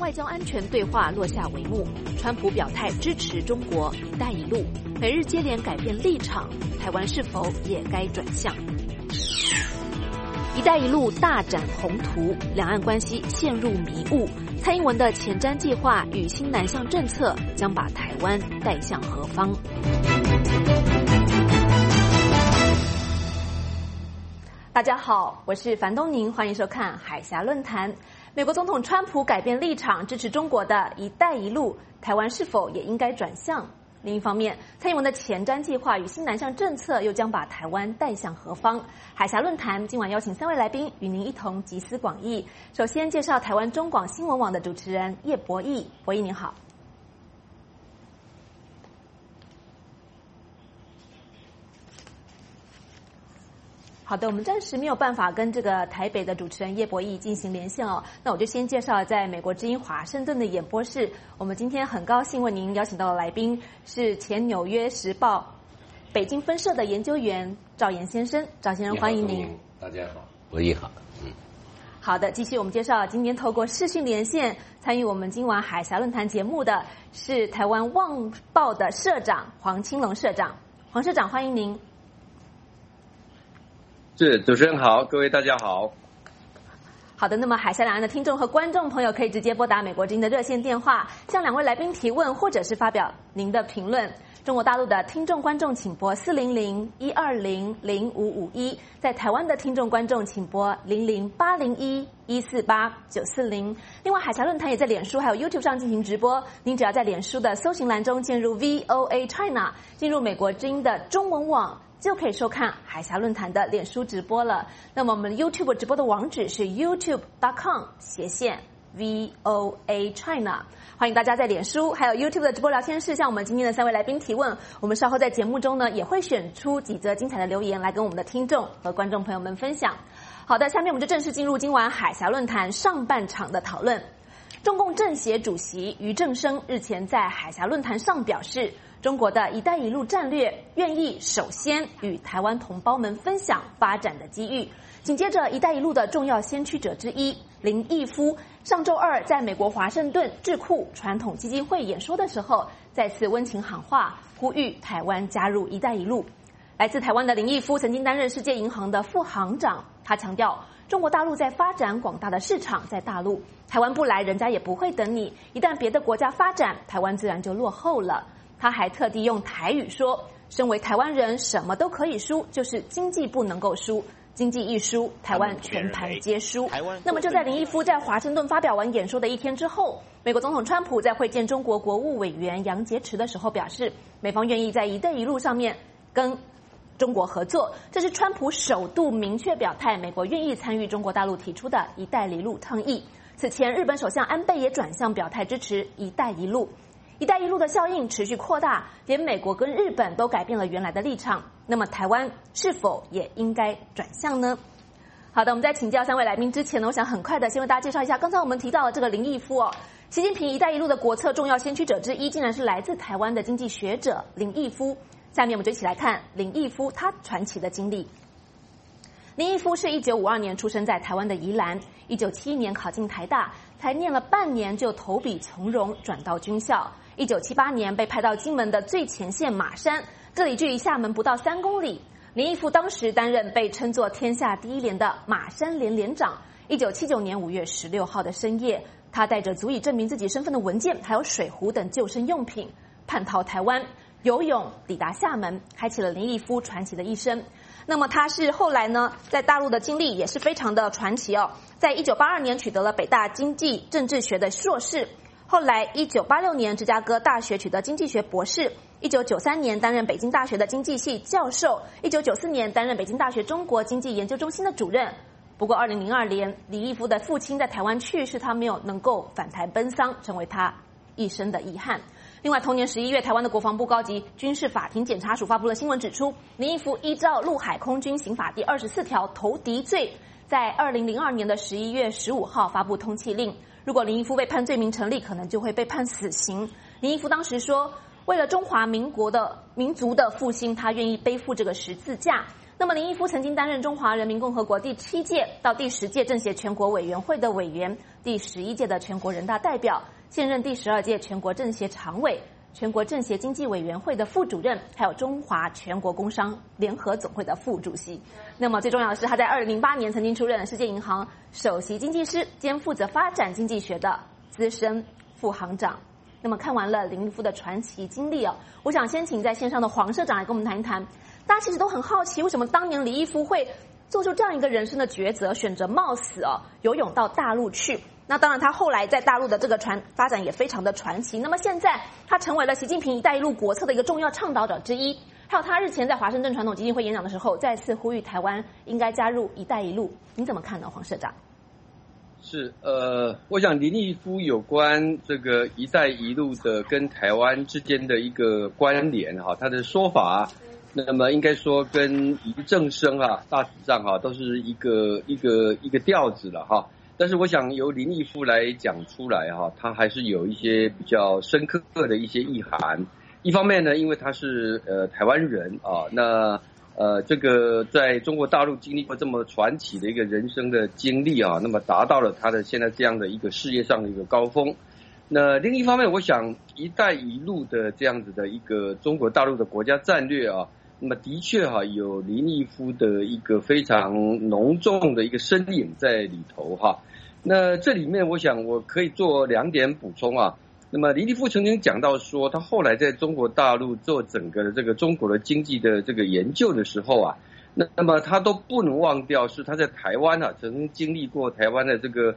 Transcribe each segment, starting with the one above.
外交安全对话落下帷幕，川普表态支持中国“一带一路”，美日接连改变立场，台湾是否也该转向？“一带一路”大展宏图，两岸关系陷入迷雾。蔡英文的前瞻计划与新南向政策将把台湾带向何方？大家好，我是樊东宁，欢迎收看海峡论坛。美国总统川普改变立场，支持中国的一带一路，台湾是否也应该转向？另一方面，蔡英文的前瞻计划与新南向政策又将把台湾带向何方？海峡论坛今晚邀请3位来宾与您一同集思广益。首先介绍台湾中广新闻网的主持人叶博弈，博弈您好。好的，我们暂时没有办法跟这个台北的主持人叶博弈进行连线哦。那我就先介绍在美国之音华盛顿的演播室。我们今天很高兴为您邀请到的来宾是前纽约时报北京分社的研究员赵岩先生。赵先生，欢迎您。 大家好，博弈好。 好的，继续我们介绍，今天透过视讯连线参与我们今晚海峡论坛节目的是台湾《旺报》的社长黄清龙社长。黄社长，欢迎您。 是，主持人好，各位大家好。 好的，那么海峡两岸的听众和观众朋友可以直接拨打美国之音的热线电话，向2位来宾提问，或者是发表您的评论。中国大陆的听众观众请拨400-120-0551，在台湾的听众观众请拨00801-148-940。另外，海峡论坛也在脸书还有 YouTube 上进行直播，您只要在脸书的搜寻栏中进入 VOA China， 进入美国之音的中文网，就可以收看海峡论坛的脸书直播了。那么我们 YouTube 直播的网址是 youtube.com/VOA China， 欢迎大家在脸书还有 YouTube 的直播聊天室向我们今天的3位来宾提问。我们稍后在节目中呢，也会选出几则精彩的留言来跟我们的听众和观众朋友们分享。好的，下面我们就正式进入今晚海峡论坛上半场的讨论。中共政协主席俞正声日前在海峡论坛上表示，中国的一带一路战略愿意首先与台湾同胞们分享发展的机遇。紧接着，一带一路的重要先驱者之一林毅夫上周二在美国华盛顿智库传统基金会演说的时候，再次温情喊话，呼吁台湾加入一带一路。来自台湾的林毅夫曾经担任世界银行的副行长，他强调，中国大陆在发展广大的市场，在大陆，台湾不来，人家也不会等你。一旦别的国家发展，台湾自然就落后了。他还特地用台语说，身为台湾人，什么都可以输，就是经济不能够输。经济一输，台湾全盘皆输。那么就在林毅夫在华盛顿发表完演说的1天之后，美国总统川普在会见中国国务委员杨洁篪的时候表示，美方愿意在一带一路上面跟中国合作，这是川普首度明确表态，美国愿意参与中国大陆提出的一带一路倡议。此前，日本首相安倍也转向表态支持一带一路。一带一路的效应持续扩大，连美国跟日本都改变了原来的立场。那么台湾是否也应该转向呢？好的，我们在请教3位来宾之前呢，我想很快的先为大家介绍一下，刚才我们提到的这个林毅夫哦，习近平一带一路的国策重要先驱者之一，竟然是来自台湾的经济学者林毅夫。下面我们就一起来看林毅夫他传奇的经历。林毅夫是1952年出生在台湾的宜兰，1971年考进台大，才念了半年就投笔从戎，转到军校。1978年被派到金门的最前线马山，这里距离厦门不到3公里。林毅夫当时担任被称作天下第一连的马山连连长。1979年5月16号的深夜，他带着足以证明自己身份的文件，还有水壶等救生用品，叛逃台湾，游泳抵达厦门，开启了林毅夫传奇的一生。那么他是后来呢，在大陆的经历也是非常的传奇哦。在1982年取得了北大经济政治学的硕士，后来1986年芝加哥大学取得经济学博士，1993年担任北京大学的经济系教授，1994年担任北京大学中国经济研究中心的主任。不过2002年李毅夫的父亲在台湾去世，他没有能够返台奔丧，成为他一生的遗憾。另外，同年11月，台湾的国防部高级军事法庭检察署发布了新闻指出，林毅夫依照陆海空军刑法第24条投敌罪，在2002年的11月15号发布通缉令。如果林毅夫被判罪名成立，可能就会被判死刑。林毅夫当时说，为了中华民族的复兴，他愿意背负这个十字架。 那么林毅夫曾经担任中华人民共和国第7届到第10届政协全国委员会的委员，第11届的全国人大代表，现任第12届全国政协常委、全国政协经济委员会的副主任，还有中华全国工商联合总会的副主席。那么最重要的是，他在2008年曾经出任世界银行首席经济师兼负责发展经济学的资深副行长。那么看完了林毅夫的传奇经历我想先请在线上的黄社长来跟我们谈一谈。大家其实都很好奇，为什么当年林毅夫会做出这样一个人生的抉择，选择冒死游泳到大陆去。那当然他后来在大陆的这个发展也非常的传奇。那么现在他成为了习近平一带一路国策的一个重要倡导者之一，还有他日前在华盛顿传统基金会演讲的时候再次呼吁台湾应该加入一带一路。你怎么看呢，黄社长？ 是我想林毅夫有关这个一带一路的跟台湾之间的一个关联他的说法那么应该说跟一正生大体上都是一个调子了但是我想由林毅夫来讲出来他还是有一些比较深刻的一些意涵。一方面呢，因为他是台湾人那这个在中国大陆经历过这么传奇的一个人生的经历那么达到了他的现在这样的一个事业上的一个高峰。那另一方面，我想一带一路的这样子的一个中国大陆的国家战略那么的确有林毅夫的一个非常浓重的一个身影在里头那这里面我想我可以做2点补充那么林毅夫曾经讲到说，他后来在中国大陆做整个的这个中国的经济的这个研究的时候那么他都不能忘掉是他在台湾曾经经历过台湾的这个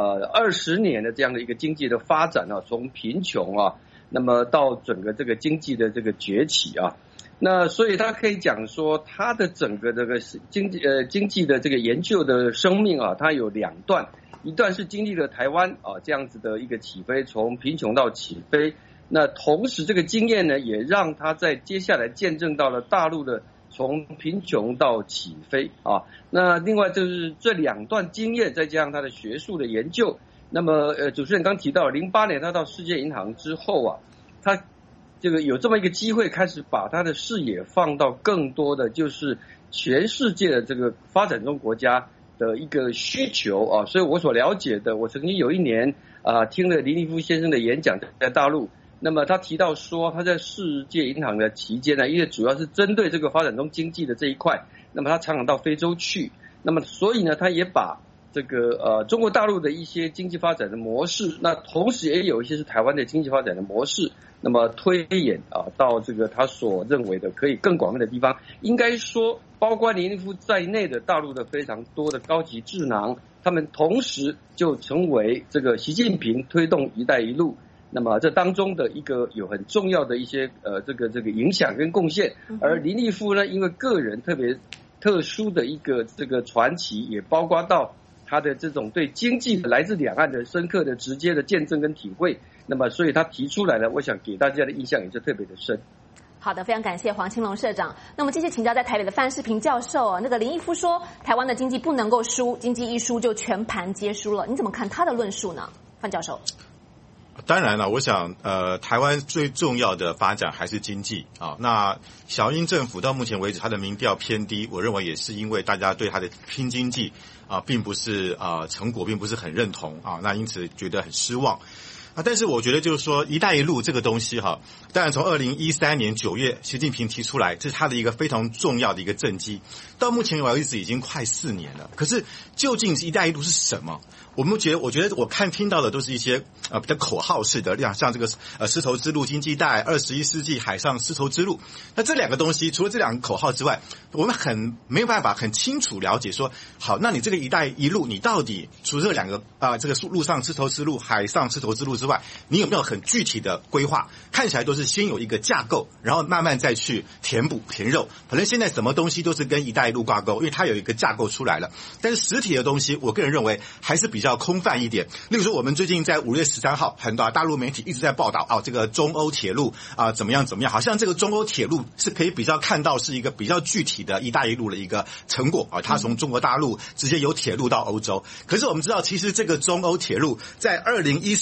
20年的这样的一个经济的发展从贫穷那么到整个这个经济的这个崛起那所以他可以讲说他的整个这个经济的这个研究的生命他有2段。一段是经历了台湾这样子的一个起飞，从贫穷到起飞。那同时这个经验呢，也让他在接下来见证到了大陆的从贫穷到起飞那另外就是这2段经验，再加上他的学术的研究。那么主持人刚提到08年他到世界银行之后他这个有这么一个机会，开始把他的视野放到更多的就是全世界的这个发展中国家的一个需求所以我所了解的，我曾经有一年听了林毅夫先生的演讲在大陆，那么他提到说他在世界银行的期间因为主要是针对这个发展中经济的这一块，那么他常常到非洲去，那么所以呢他也把这个中国大陆的一些经济发展的模式，那同时也有一些是台湾的经济发展的模式，那么推演到这个他所认为的可以更广泛的地方。应该说包括林毅夫在内的大陆的非常多的高级智囊，他们同时就成为这个习近平推动一带一路，那么这当中的一个有很重要的一些这个影响跟贡献。而林毅夫呢，因为个人特别特殊的一个这个传奇，也包括到他的这种对经济来自两岸的深刻的直接的见证跟体会，那么所以他提出来了，我想给大家的印象也是特别的深。 好的，非常感谢黄青龙社长。那么继续请教在台北的范世平教授那个林毅夫说台湾的经济不能够输，经济一输就全盘皆输了，你怎么看他的论述呢？范教授。 当然了，我想台湾最重要的发展还是经济那小英政府到目前为止他的民调偏低，我认为也是因为大家对他的拼经济并不是成果并不是很认同那因此觉得很失望但是我觉得就是说一带一路这个东西当然从2013年9月习近平提出来，这是他的一个非常重要的一个政绩，到目前为止已经快4年了。可是究竟一带一路是什么？我觉得我听到的都是一些比较口号式的，像这个丝绸之路经济带、21世纪海上丝绸之路。那这2个东西，除了这2个口号之外，我们没有办法很清楚了解说，好，那你这个一带一路，你到底除了这2个这个陆上丝绸之路、海上丝绸之路之外，你有没有很具体的规划？看起来都是先有一个架构，然后慢慢再去填补填肉。可能现在什么东西都是跟一带一路挂钩，因为它有一个架构出来了。但是实体的东西，我个人认为还是比较空泛一点。例如说，我们最近在5月13号，很多大陆媒体一直在报道这个中欧铁路怎么样，好像这个中欧铁路是可以比较看到是一个比较具体的一带一路的一个成果它从中国大陆直接有铁路到欧洲。可是我们知道，其实这个中欧铁路在2014年的时候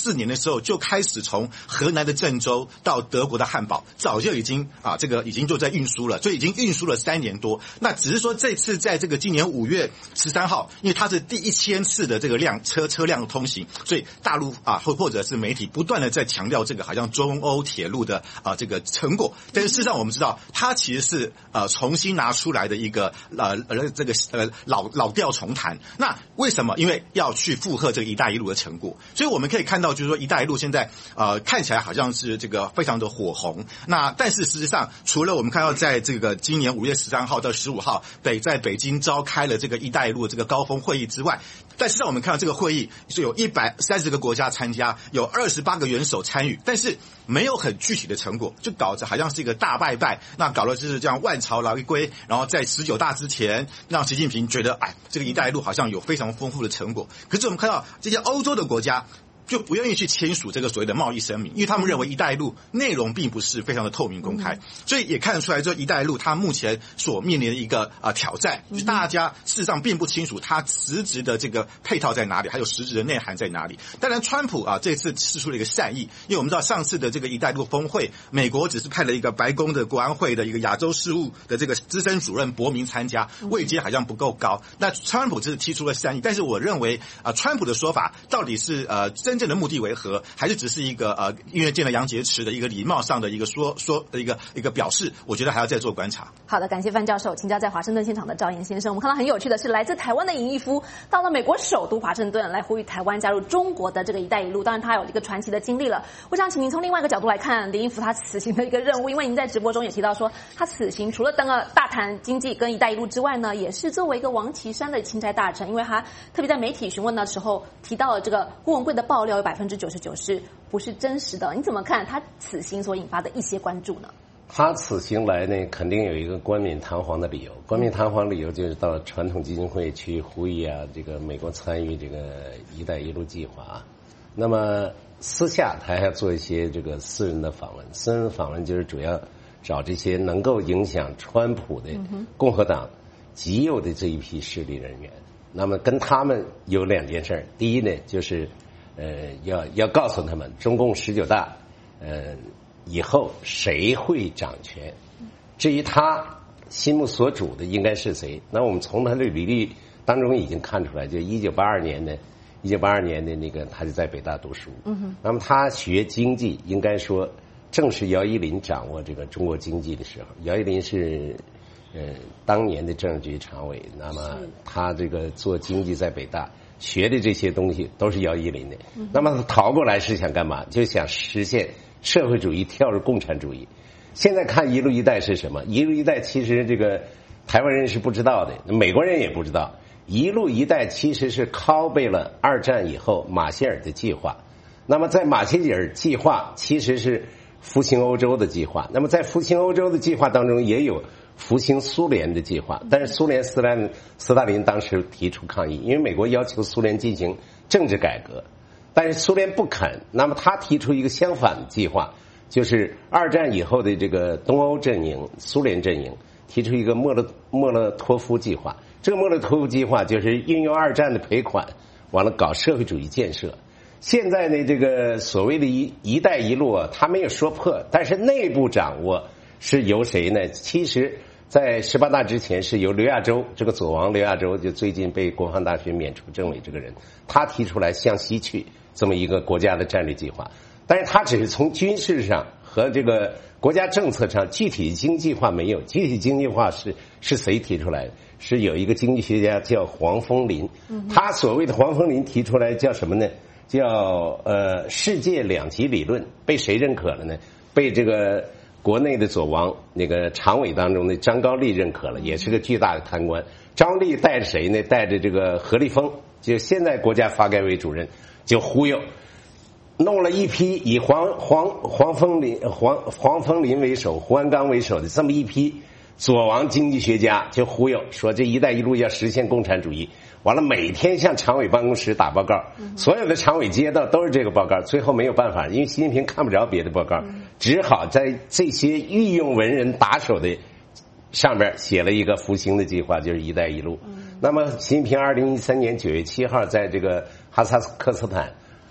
时候就开始从河南的郑州到德国的汉堡，早就已经已经就在运输了，所以已经运输了3年多。那只是说这次在这个今年5月13号，因为它是第1000次的这个车辆通行，所以大陆或者是媒体不断的在强调这个好像中欧铁路的这个成果，但是事实上我们知道它其实是重新拿出来的一个老调重弹。那为什么？因为要去附和这个一带一路的成果，所以我们可以看到就是说一带一路现在看起来好像是这个非常的火红。那但是事实上除了我们看到在这个今年5月13号到15号在北京召开了这个一带一路的这个高峰会议之外，但是我们看到这个会议是有130个国家参加，有28个元首参与，但是没有很具体的成果，就搞着好像是一个大拜拜，那搞的就是这样万朝来归，然后在19大之前让习近平觉得这个一带一路好像有非常丰富的成果。可是我们看到这些欧洲的国家就不愿意去签署这个所谓的贸易声明，因为他们认为一带一路内容并不是非常的透明公开，所以也看得出来这一带一路它目前所面临的一个挑战，就是大家事实上并不清楚它实质的这个配套在哪里，还有实质的内涵在哪里。当然川普这次释出了一个善意，因为我们知道上次的这个一带一路峰会，美国只是派了一个白宫的国安会的一个亚洲事务的这个资深主任伯明参加，位阶好像不够高。那川普只是提出了善意，但是我认为川普的说法到底是真正的目的为何，还是只是一个因为见了杨洁篪的一个礼貌上的一个说的一个表示，我觉得还要再做观察。 好的，感谢范教授。请教在华盛顿现场的赵岩先生，我们看到很有趣的是，来自台湾的尹义夫到了美国首都华盛顿来呼吁台湾加入中国的这个一带一路，当然他有一个传奇的经历了。我想请您从另外一个角度来看林义夫他此行的一个任务，因为您在直播中也提到说，他此行除了大谈经济跟一带一路之外呢，也是作为一个王岐山的钦差大臣，因为他特别在媒体询问的时候提到了这个郭文贵的爆料有99%是不是真实的？你怎么看他此行所引发的一些关注呢？ 他此行来呢，肯定有一个冠冕堂皇的理由。冠冕堂皇理由就是到传统基金会去呼吁这个美国参与这个一带一路计划。那么私下他还要做一些这个私人的访问，私人的访问就是主要找这些能够影响川普的共和党极右的这一批势力人员。那么跟他们有2件事，第一呢就是要告诉他们中共19大以后谁会掌权，至于他心目所主的应该是谁，那我们从他的履历当中已经看出来，就1982年的那个他就在北大读书，那么他学经济应该说正是姚依林掌握这个中国经济的时候，姚依林是当年的政治局常委，那么他这个做经济在北大学的这些东西都是姚依林的，那么他逃过来是想干嘛？就想实现社会主义跳入共产主义。现在看一路一带是什么？一路一带其实这个台湾人是不知道的，美国人也不知道。一路一带其实是拷贝了2战以后马歇尔的计划。那么在马歇尔计划其实是复兴欧洲的计划，那么在复兴欧洲的计划当中也有复兴苏联的计划，但是苏联斯大林当时提出抗议，因为美国要求苏联进行政治改革，但是苏联不肯，那么他提出一个相反的计划，就是2战以后的这个东欧阵营苏联阵营提出一个莫勒托夫计划。这个莫勒托夫计划就是运用2战的赔款完了搞社会主义建设。现在呢这个所谓的一带一路他没有说破，但是内部掌握是由谁呢？其实在18大之前是由刘亚洲，这个左王刘亚洲，就最近被国防大学免除政委这个人，他提出来向西去这么一个国家的战略计划，但是他只是从军事上和这个国家政策上，具体经济化没有。具体经济化是谁提出来的？是有一个经济学家叫黄风林，他所谓的黄风林提出来叫什么呢？叫世界2极理论，被谁认可了呢？被这个国内的左王那个常委当中的张高丽认可了，也是个巨大的贪官。张丽带着谁呢？带着这个何立峰，就现在国家发改委主任，就忽悠，弄了一批以黄风林为首、胡鞍钢为首的这么一批左王经济学家，就忽悠说这一带一路要实现共产主义，完了每天向常委办公室打报告，所有的常委接到都是这个报告，最后没有办法，因为习近平看不着别的报告，只好在这些御用文人打手的上边写了一个复兴的计划，就是一带一路。那么习近平2013年9月7号在这个哈萨克斯坦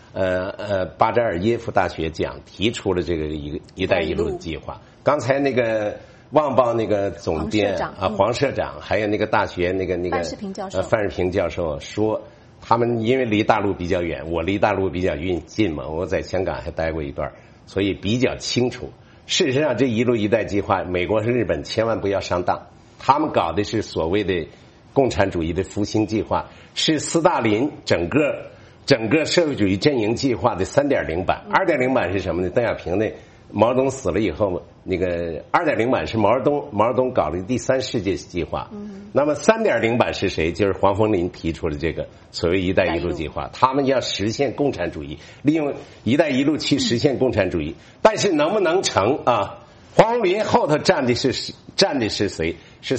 巴扎尔耶夫大学讲提出了这个一带一路计划。刚才那个旺报那个总编黄社长，还有那个大学那个范世平教授说，他们因为离大陆比较远，我离大陆比较近嘛，我在香港还待过一段，所以比较清楚。事实上，这一路一带计划，美国和日本千万不要上当，他们搞的是所谓的共产主义的复兴计划，是斯大林整个社会主义阵营计划的 3.0 版。2.0 版是什么呢？邓小平的毛泽东死了以后，那个 2.0 版是毛泽东搞的第3世界计划。那么 3.0 版是谁？就是黄风林提出的这个所谓一带一路计划，他们要实现共产主义，利用一带一路去实现共产主义。但是能不能成啊？黄风林后头站的是谁？是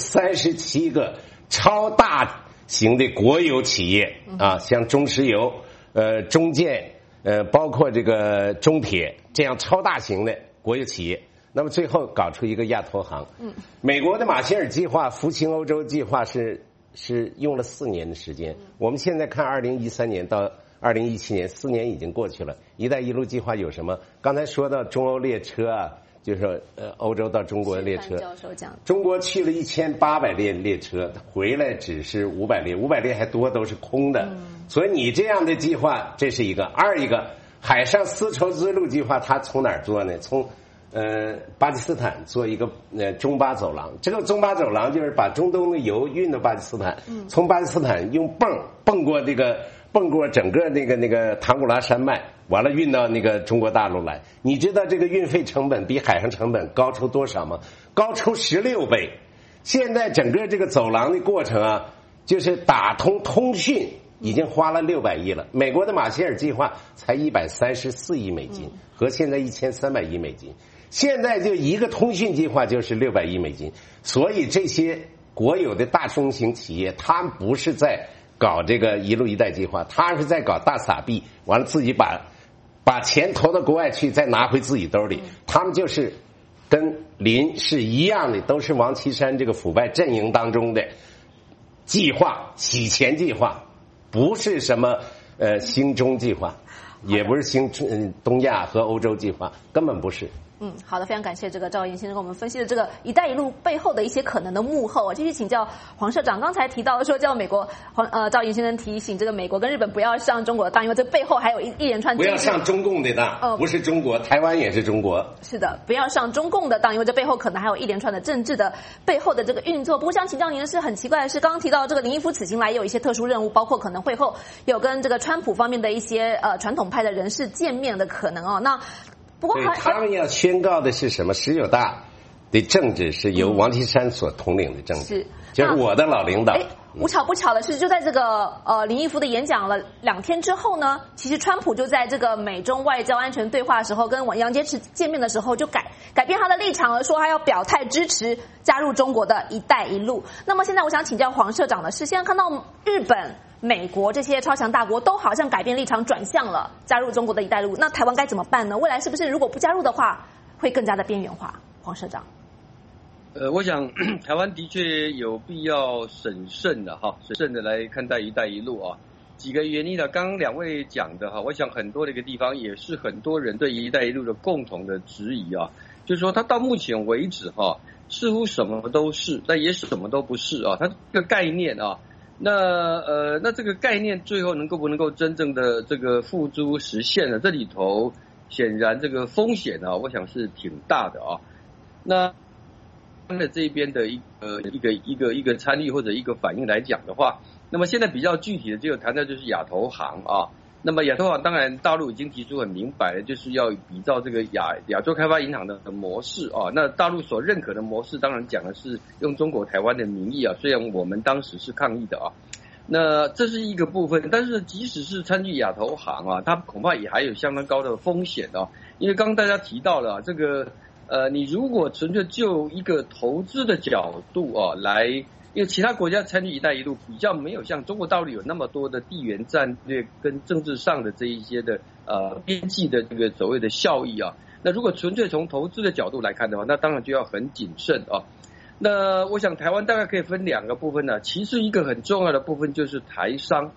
37个超大型的国有企业啊，像中石油、中建、包括这个中铁这样超大型的国有企业。那么最后搞出一个亚投行。美国的马歇尔计划、复兴欧洲计划是用了4年的时间。我们现在看2013年到2017年，4年已经过去了。一带一路计划有什么？刚才说到中欧列车啊，就是说欧洲到中国的列车，中国去了1800列列车，回来只是500列，500列还多，都是空的。所以你这样的计划，这是一个。二一个，海上丝绸之路计划，它从哪儿做呢？从巴基斯坦做一个中巴走廊。这个中巴走廊就是把中东的油运到巴基斯坦，从巴基斯坦用蹦过整个那个唐古拉山脉，完了运到那个中国大陆来。你知道这个运费成本比海上成本高出多少吗？高出16倍。现在整个这个走廊的过程啊，就是打通通讯已经花了600亿了。美国的马歇尔计划才134亿美金，和现在1300亿美金。现在就一个通讯计划就是600亿美金。所以这些国有的大中型企业，他们不是在搞这个一路一带计划，他是在搞大撒币，完了自己把钱投到国外去，再拿回自己兜里。他们就是跟林是一样的，都是王岐山这个腐败阵营当中的计划，洗钱计划，不是什么兴中计划，也不是兴东亚和欧洲计划，根本不是。 好的，非常感谢这个赵岩先生跟我们分析的这个“一带一路”背后的一些可能的幕后。继续请教黄社长，刚才提到说叫美国赵岩先生提醒这个美国跟日本不要上中国的当，因为这背后还有一连串不要上中共的当，不是中国，台湾也是中国。 是的，不要上中共的当，因为这背后可能还有一连串的政治的背后的这个运作。不过想请教您的是，很奇怪的是，刚刚提到这个林毅夫此行来也有一些特殊任务，包括可能会后有跟这个川普方面的一些传统派的人士见面的可能哦。那不过他们要宣告的是什么？19大的政治是由王岐山所统领的政治，就是我的老领导。 无巧不巧的是，就在这个林毅夫的演讲了2天之后呢，其实川普就在这个美中外交安全对话的时候，跟杨洁篪见面的时候就改变他的立场了，说他要表态支持加入中国的一带一路。那么现在我想请教黄社长的是，现在看到日本、美国这些超强大国都好像改变立场，转向了加入中国的一带一路，那台湾该怎么办呢？未来是不是如果不加入的话，会更加的边缘化？黄社长。 我想台湾的确有必要审慎的来看待一带一路啊。几个原因呢，刚刚2位讲的哈，我想很多的一个地方也是很多人对一带一路的共同的质疑啊，就是说它到目前为止哈，似乎什么都是，但也什么都不是啊，它这个概念啊。那这个概念最后不能够真正的这个付诸实现呢？这里头显然这个风险啊，我想是挺大的啊。那的这边的一个参与或者一个反应来讲的话，那么现在比较具体的就谈到就是亚投行啊。那么亚投行当然大陆已经提出很明白了，就是要比照这个亚洲开发银行的模式啊。那大陆所认可的模式当然讲的是用中国台湾的名义啊，虽然我们当时是抗议的啊。那这是一个部分，但是即使是参与亚投行啊，它恐怕也还有相当高的风险啊。因为刚刚大家提到了这个你如果纯粹就一个投资的角度啊来，因为其他国家参与一带一路比较没有像中国大陆有那么多的地缘战略跟政治上的这一些的边际的这个所谓的效益啊。那如果纯粹从投资的角度来看的话，那当然就要很谨慎啊。那我想台湾大概可以分2个部分呢，其实一个很重要的部分就是台商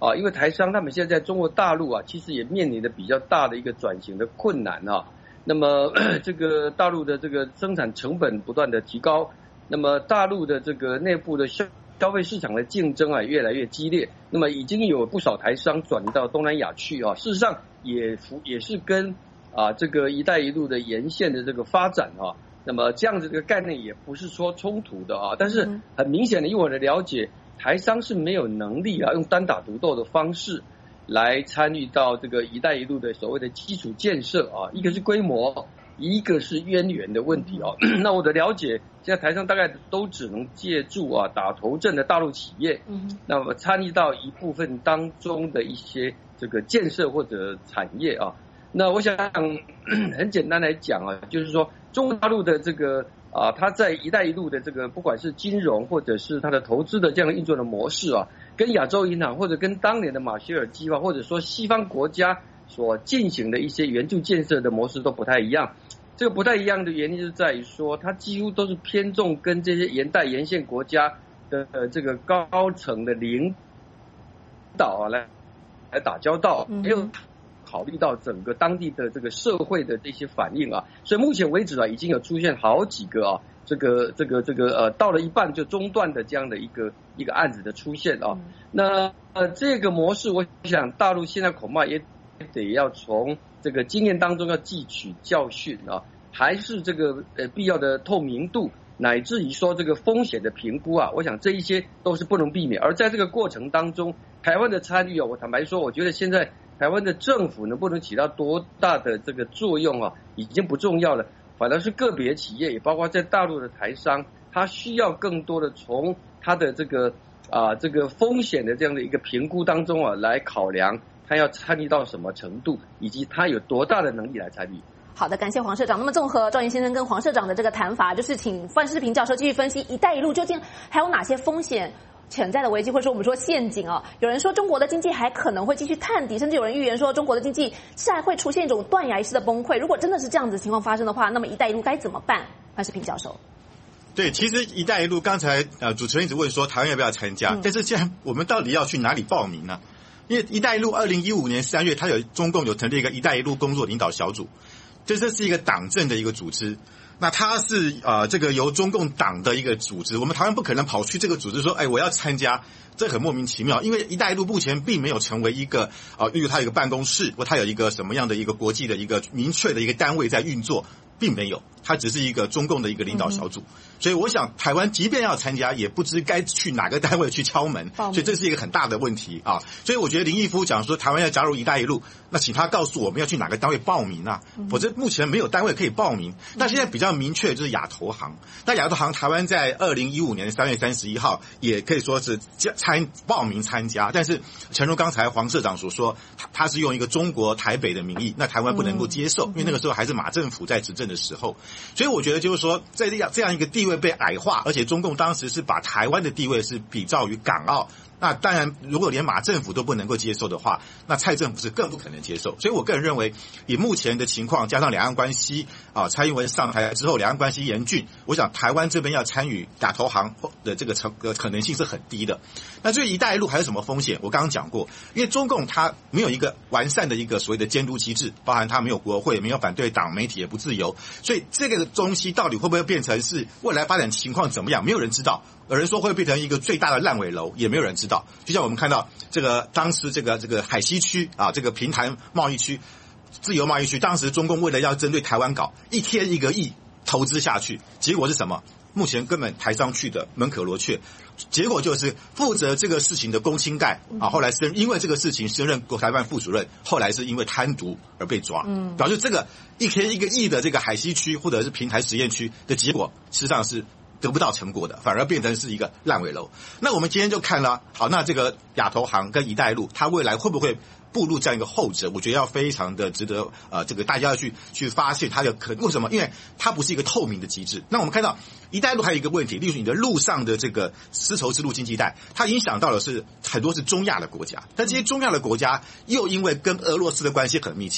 啊，因为台商他们现在在中国大陆啊，其实也面临着比较大的一个转型的困难啊。那么这个大陆的这个生产成本不断的提高，那么大陆的这个内部的消费市场的竞争啊越来越激烈，那么已经有不少台商转移到东南亚去啊。事实上也是跟这个一带一路的沿线的这个发展啊，那么这样子这个概念也不是说冲突的啊，但是很明显的，以我的了解，台商是没有能力用单打独斗的方式来参与到这个一带一路的所谓的基础建设啊，一个是规模，一个是渊源的问题啊。那我的了解，现在台商大概都只能借助打头阵的大陆企业，那么参与到一部分当中的一些这个建设或者产业啊。那我想很简单来讲啊，就是说中国大陆的这个它在一带一路的这个不管是金融或者是它的投资的这样的运作的模式啊，跟亚洲银行或者跟当年的马歇尔计划或者说西方国家所进行的一些援助建设的模式都不太一样。这个不太一样的原因是在于说，它几乎都是偏重跟这些沿线国家的这个高层的领导来打交道，没有考虑到整个当地的这个社会的这些反应啊，所以目前为止已经有出现好几个这个到了一半就中断的这样的一个案子的出现啊。那这个模式，我想大陆现在恐怕也得要从这个经验当中要汲取教训啊，还是这个必要的透明度，乃至于说这个风险的评估啊，我想这一些都是不能避免。而在这个过程当中，台湾的参与我坦白说，我觉得现在台湾的政府能不能起到多大的这个作用啊，已经不重要了，反而是个别企业，也包括在大陆的台商，他需要更多的从他的这个风险的这样的一个评估当中啊，来考量他要参与到什么程度，以及他有多大的能力来参与。 好的，感谢黄社长。那么综合赵云先生跟黄社长的这个谈法，就是请范世平教授继续分析一带一路究竟还有哪些风险潜在的危机，或者说我们说陷阱啊。有人说中国的经济还可能会继续探底，甚至有人预言说中国的经济是还会出现一种断崖式的崩溃。如果真的是这样子的情况发生的话，那么一带一路该怎么办？范世平教授。 对，其实一带一路刚才主持人一直问说台湾要不要参加，但是现在我们到底要去哪里报名呢？因为一带一路2015年3月，中共有成立一个一带一路工作领导小组，这是一个党政的一个组织。那它是这个由中共党的一个组织，我们台湾不可能跑去这个组织说，我要参加，这很莫名其妙。因为一带一路目前并没有成为一个例如它有一个办公室，或它有一个什么样的一个国际的一个明确的一个单位在运作，并没有，它只是一个中共的一个领导小组。所以我想台湾即便要参加，也不知该去哪个单位去敲门，所以这是一个很大的问题啊。所以我觉得林毅夫讲说台湾要加入一带一路，那请他告诉我们要去哪个单位报名啊，否则目前没有单位可以报名。那现在比较明确就是亚投行，那亚投行台湾在2015年3月31号也可以说是报名参加，但是诚如刚才黄社长所说，他是用一个中国台北的名义，那台湾不能够接受，因为那个时候还是马政府在执政的时候。所以我觉得就是说在这样一个地位被矮化，而且中共当时是把台湾的地位是比照于港澳，那当然如果连马政府都不能够接受的话，那蔡政府是更不可能接受。所以我个人认为以目前的情况加上两岸关系蔡英文上台之后两岸关系严峻，我想台湾这边要参与亚投行的这个可能性是很低的。那至于一带一路还有什么风险，我刚刚讲过，因为中共它没有一个完善的一个所谓的监督机制，包含它没有国会，没有反对党，媒体也不自由，所以这个东西到底会不会变成是未来发展情况怎么样，没有人知道。有人说会变成一个最大的烂尾楼，也没有人知道。就像我们看到这个当时这个海西区这个平潭贸易区、自由贸易区，当时中共为了要针对台湾搞，1天1个亿投资下去，结果是什么？目前根本台商去的门可罗雀，结果就是负责这个事情的龚清盖后来因为这个事情升任国台办副主任，后来是因为贪渎而被抓。表示这个1天1个亿的这个海西区或者是平台实验区的结果，事实上是得不到成果的，反而变成是一个烂尾楼。那我们今天就看了，好，那这个亚投行跟一带一路，它未来会不会步入这样一个后者？我觉得要非常的值得这个大家要去发现它的为什么？因为它不是一个透明的机制。那我们看到一带一路还有一个问题，例如你的陆上的这个丝绸之路经济带，它影响到的是很多是中亚的国家，但这些中亚的国家又因为跟俄罗斯的关系很密切，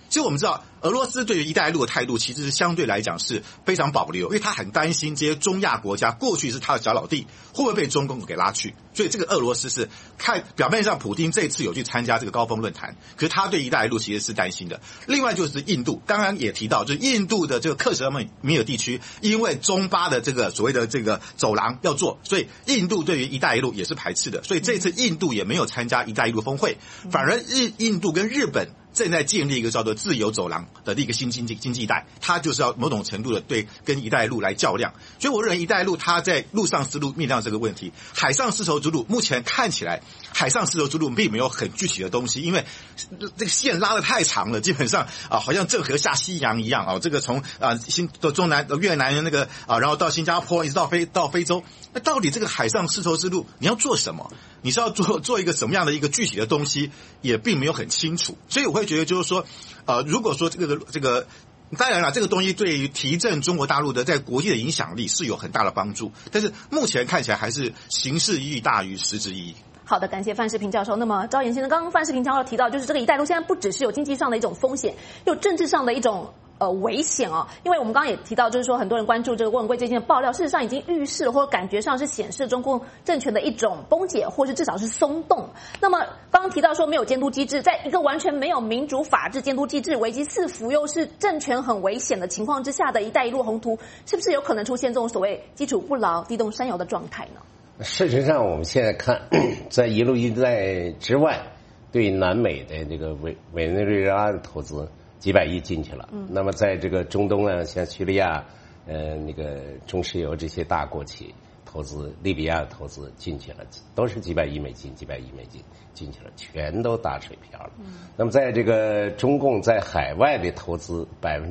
其实我们知道，俄罗斯对于“一带一路”的态度其实是相对来讲是非常保留，因为他很担心这些中亚国家过去是他的小老弟，会不会被中共给拉去？所以这个俄罗斯是看表面上，普丁这次有去参加这个高峰论坛，可是他对“一带一路”其实是担心的。另外就是印度，刚刚也提到，就是印度的这个克什米尔地区，因为中巴的这个所谓的这个走廊要做，所以印度对于“一带一路”也是排斥的。所以这次印度也没有参加“一带一路”峰会，反而印度跟日本正在建立一个叫做自由走廊的一个新经济带，它就是要某种程度的对跟“一带一路”来较量。所以我认为“一带一路”它在陆上丝路面向这个问题，海上丝绸之路目前看起来海上丝绸之路并没有很具体的东西，因为这个线拉得太长了，基本上好像郑和下西洋一样这个从中南越南那个然后到新加坡一直到非洲，那到底这个海上丝绸之路你要做什么？你是要做一个什么样的一个具体的东西，也并没有很清楚。所以我会觉得就是说如果说这个当然了，这个东西对于提振中国大陆的在国际的影响力是有很大的帮助，但是目前看起来还是形式意义大于实质意义。 好的，感谢范世平教授。那么赵岩先生，刚刚范世平教授提到，就是这个“一带一路”现在不只是有经济上的一种风险，有政治上的一种危险因为我们刚刚也提到，就是说很多人关注这个郭文贵最近的爆料，事实上已经预示了或者感觉上是显示中共政权的一种崩解，或是至少是松动。那么刚刚提到说没有监督机制，在一个完全没有民主法治监督机制、危机四伏又是政权很危险的情况之下的“一带一路”宏图，是不是有可能出现这种所谓基础不牢、地动山摇的状态呢？ 事实上，我们现在看，在一路一带之外，对南美的这个委内瑞拉的投资几百亿进去了。那么在这个中东啊，像叙利亚、那个中石油这些大国企投资，利比亚的投资进去了，都是几百亿美金进去了，全都打水漂了。那么在这个中共在海外的投资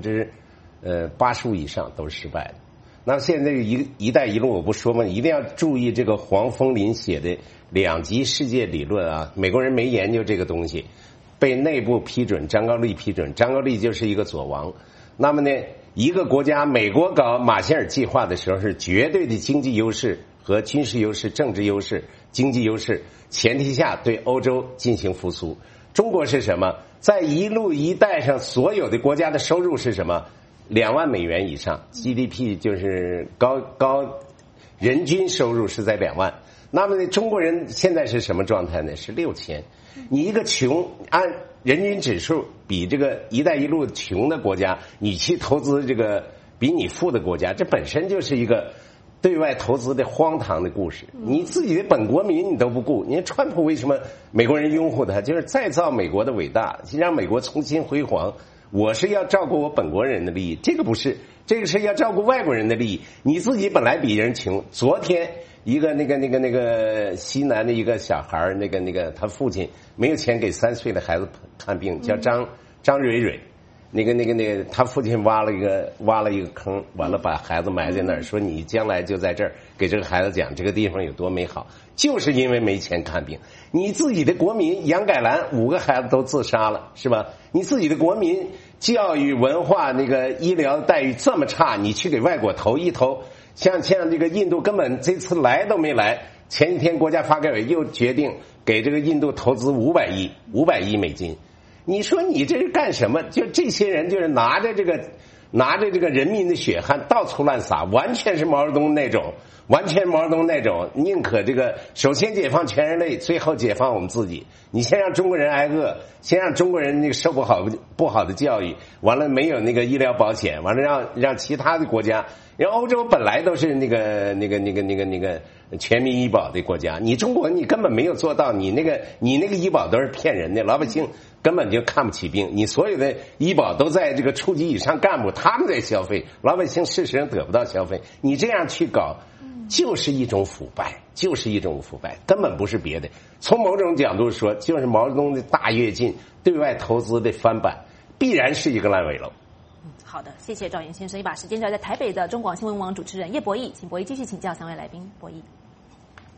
85%以上都是失败的。那现在一带一路我不说吗？一定要注意这个黄风林写的两极世界理论啊，美国人没研究这个东西，被内部批准，张高丽批准，张高丽就是一个左王。那么呢，一个国家，美国搞马歇尔计划的时候是绝对的经济优势和军事优势、政治优势、经济优势前提下对欧洲进行复苏。中国是什么？在一路一带上所有的国家的收入是什么？2万美元以上 ，GDP 就是高人均收入是在2万。那么呢，中国人现在是什么状态呢？是6000。你一个穷，按人均指数比这个“一带一路”穷的国家，你去投资这个比你富的国家，这本身就是一个对外投资的荒唐的故事。你自己的本国民你都不顾，你看川普为什么美国人拥护他？就是再造美国的伟大，让美国重新辉煌。我是要照顾我本国人的利益，这个不是，这个是要照顾外国人的利益。你自己本来比人穷。昨天一个那个西南的一个小孩，那个他父亲没有钱给3岁的孩子看病，叫张蕊蕊。那个他父亲挖了一个坑，完了把孩子埋在那儿，说你将来就在这儿给这个孩子讲这个地方有多美好，就是因为没钱看病。你自己的国民杨改兰5个孩子都自杀了，是吧？你自己的国民教育文化那个医疗待遇这么差，你去给外国投一投，像这个印度根本这次来都没来。前几天国家发改委又决定给这个印度投资500亿美金。你说你这是干什么？就这些人就是拿着这个人民的血汗到处乱撒，完全是毛泽东那种，宁可这个首先解放全人类，最后解放我们自己。你先让中国人挨饿，先让中国人那个受不好的教育，完了没有那个医疗保险，完了让其他的国家，人欧洲本来都是那个全民医保的国家，你中国你根本没有做到，你那个医保都是骗人的，老百姓根本就看不起病，你所有的医保都在这个处级以上干部他们在消费，老百姓事实上得不到消费，你这样去搞就是一种腐败，根本不是别的。从某种角度说，就是毛泽东的大跃进对外投资的翻版，必然是一个烂尾楼。 好的，谢谢赵岩先生。一把时间交在台北的中广新闻网主持人叶博弈，请博弈继续请教3位来宾。博弈。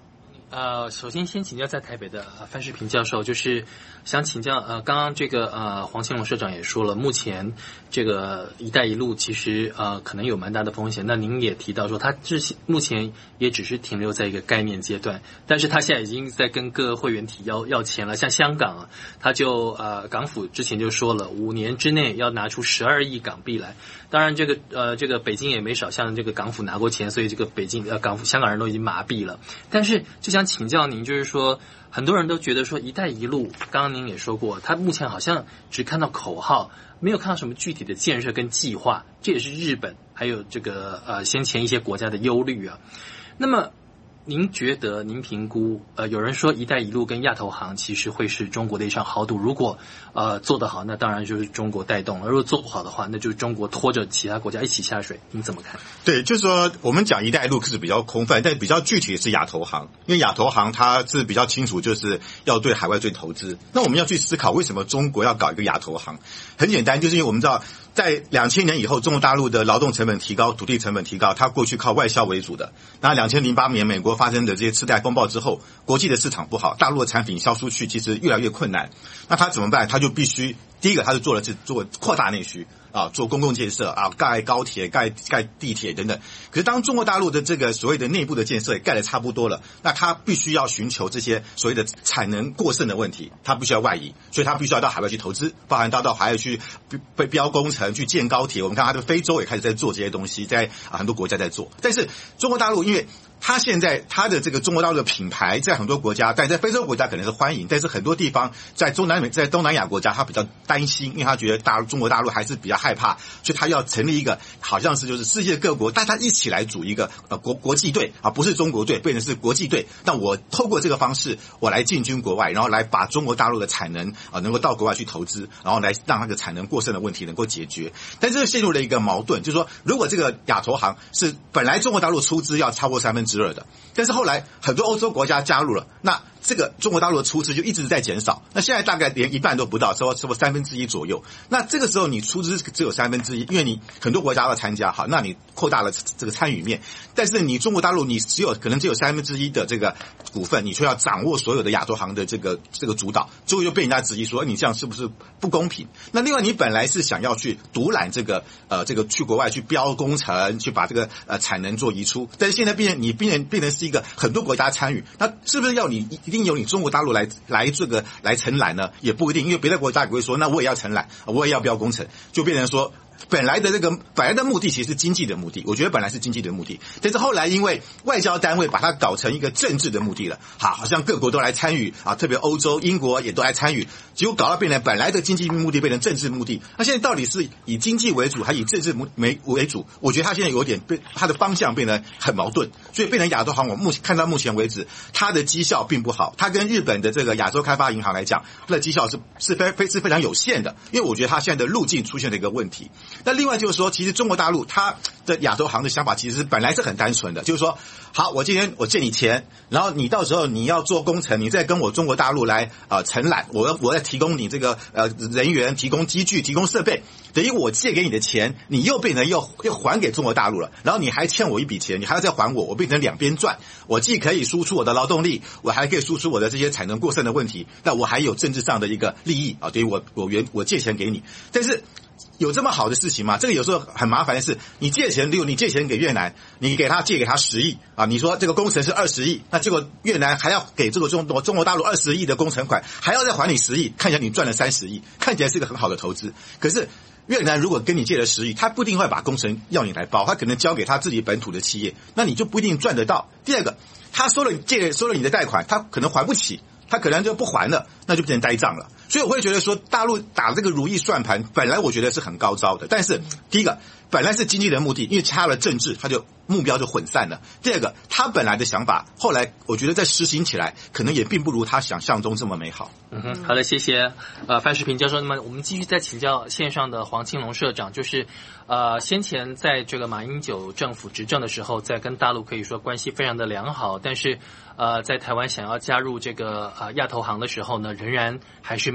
首先先请教在台北的范世平教授，就是想请教刚刚这个黄庆龙社长也说了，目前这个一带一路其实可能有蛮大的风险。那您也提到说，它目前也只是停留在一个概念阶段，但是他现在已经在跟各个会员体要钱了。像香港他就港府之前就说了，5年之内要拿出12亿港币来。当然这个北京也没少向这个港府拿过钱，所以这个港府香港人都已经麻痹了。但是就想请教您，就是说很多人都觉得说一带一路，刚刚您也说过，他目前好像只看到口号，没有看到什么具体的建设跟计划，这也是日本还有这个先前一些国家的忧虑啊。那么您觉得，您评估，有人说一带一路跟亚投行其实会是中国的一场豪赌，如果做得好，那当然就是中国带动了；如果做不好的话，那就是中国拖着其他国家一起下水。您怎么看？ 对，就是说我们讲一带一路是比较空泛，但比较具体的是亚投行，因为亚投行它是比较清楚，就是要对海外做投资。那我们要去思考，为什么中国要搞一个亚投行？很简单，就是因为我们知道，在2000年以后，中国大陆的劳动成本提高，土地成本提高，它过去靠外销为主的。那2008年美国发生的这些次贷风暴之后，国际的市场不好，大陆的产品销出去其实越来越困难。那他怎么办？他就必须第一个，他是做扩大内需做公共建设盖高铁、盖地铁等等。可是当中国大陆的这个所谓的内部的建设也盖得差不多了，那他必须要寻求这些所谓的产能过剩的问题，他必须要外移，所以他必须要到海外去投资，包含到海外去标工程、去建高铁。我们看他的非洲也开始在做这些东西，在很多国家在做。但是中国大陆因为他现在他的这个中国大陆的品牌在很多国家，但在非洲国家可能是欢迎，但是很多地方在东南亚国家他比较担心，因为他觉得中国大陆还是比较害怕，所以他要成立一个好像是就是世界各国大家一起来组一个国际队不是中国队，变成是国际队。那我透过这个方式，我来进军国外，然后来把中国大陆的产能能够到国外去投资，然后来让那个产能过剩的问题能够解决。但是陷入了一个矛盾，就是说如果这个亚投行是本来中国大陆出资要超过2/3的，但是后来很多欧洲国家加入了，那这个中国大陆的出资就一直在减少，那现在大概连一半都不到，差不多1/3左右。那这个时候你出资只有1/3，因为你很多国家要参加，好，那你扩大了这个参与面，但是你中国大陆你可能只有1/3的这个股份，你却要掌握所有的亚投行的这个主导，最后就被人家质疑说你这样是不是不公平？那另外你本来是想要去独揽这个去国外去标工程，去把这个产能做移出，但是现在变成是一个很多国家参与，那是不是要你一定由你中国大陆来承揽呢？也不一定，因为别的国家也会说，那我也要承揽，我也要标工程，就变成说本来的目的其实是经济的目的，我觉得本来是经济的目的，但是后来因为外交单位把它搞成一个政治的目的了，好像各国都来参与特别欧洲、英国也都来参与，结果搞到变成本来的经济目的变成政治目的。那现在到底是以经济为主还是以政治为主？我觉得它现在有点它的方向变得很矛盾，所以变成亚投行，我看到目前为止它的绩效并不好，它跟日本的这个亚洲开发银行来讲，它的绩效是非常有限的，因为我觉得它现在的路径出现了一个问题。那另外就是说，其实中国大陆它的亚投行的想法其实本来是很单纯的，就是说，好，我今天我借你钱，然后你到时候你要做工程，你再跟我中国大陆来承揽，我再提供你这个人员、提供机具、提供设备，等于我借给你的钱，你又变成又还给中国大陆了，然后你还欠我一笔钱，你还要再还我变成两边赚，我既可以输出我的劳动力，我还可以输出我的这些产能过剩的问题，那我还有政治上的一个利益等于我借钱给你，但是有这么好的事情吗？这个有时候很麻烦的是，你借钱给越南，你借给他10亿你说这个工程是20亿，那结果越南还要给这个中国大陆20亿的工程款，还要再还你10亿，看起来你赚了30亿，看起来是一个很好的投资。可是越南如果跟你借了10亿，他不一定会把工程要你来包，他可能交给他自己本土的企业，那你就不一定赚得到。第二个，他收了你的贷款，他可能还不起，他可能就不还了，那就变成呆账了。所以我会觉得说，大陆打这个如意算盘，本来我觉得是很高招的，但是第一个，本来是经济的目的，因为插了政治，他就目标就混散了。第二个，他本来的想法，后来我觉得在实行起来，可能也并不如他想象中这么美好。 好的，谢谢范世平教授。那么我们继续再请教线上的黄庆龙社长，就是先前在这个马英九政府执政的时候，在跟大陆可以说关系非常的良好，但是在台湾想要加入这个亚投行的时候呢，仍然还是没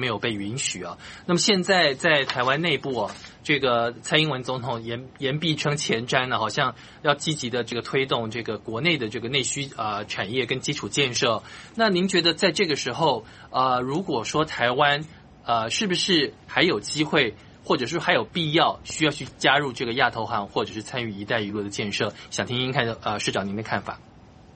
没有被允许啊。那么现在在台湾内部这个蔡英文总统言必称前瞻呢，好像要积极的这个推动这个国内的这个内需产业跟基础建设。那您觉得在这个时候如果说台湾是不是还有机会，或者是还有必要需要去加入这个亚投行，或者是参与一带一路的建设？想听听看市长您的看法。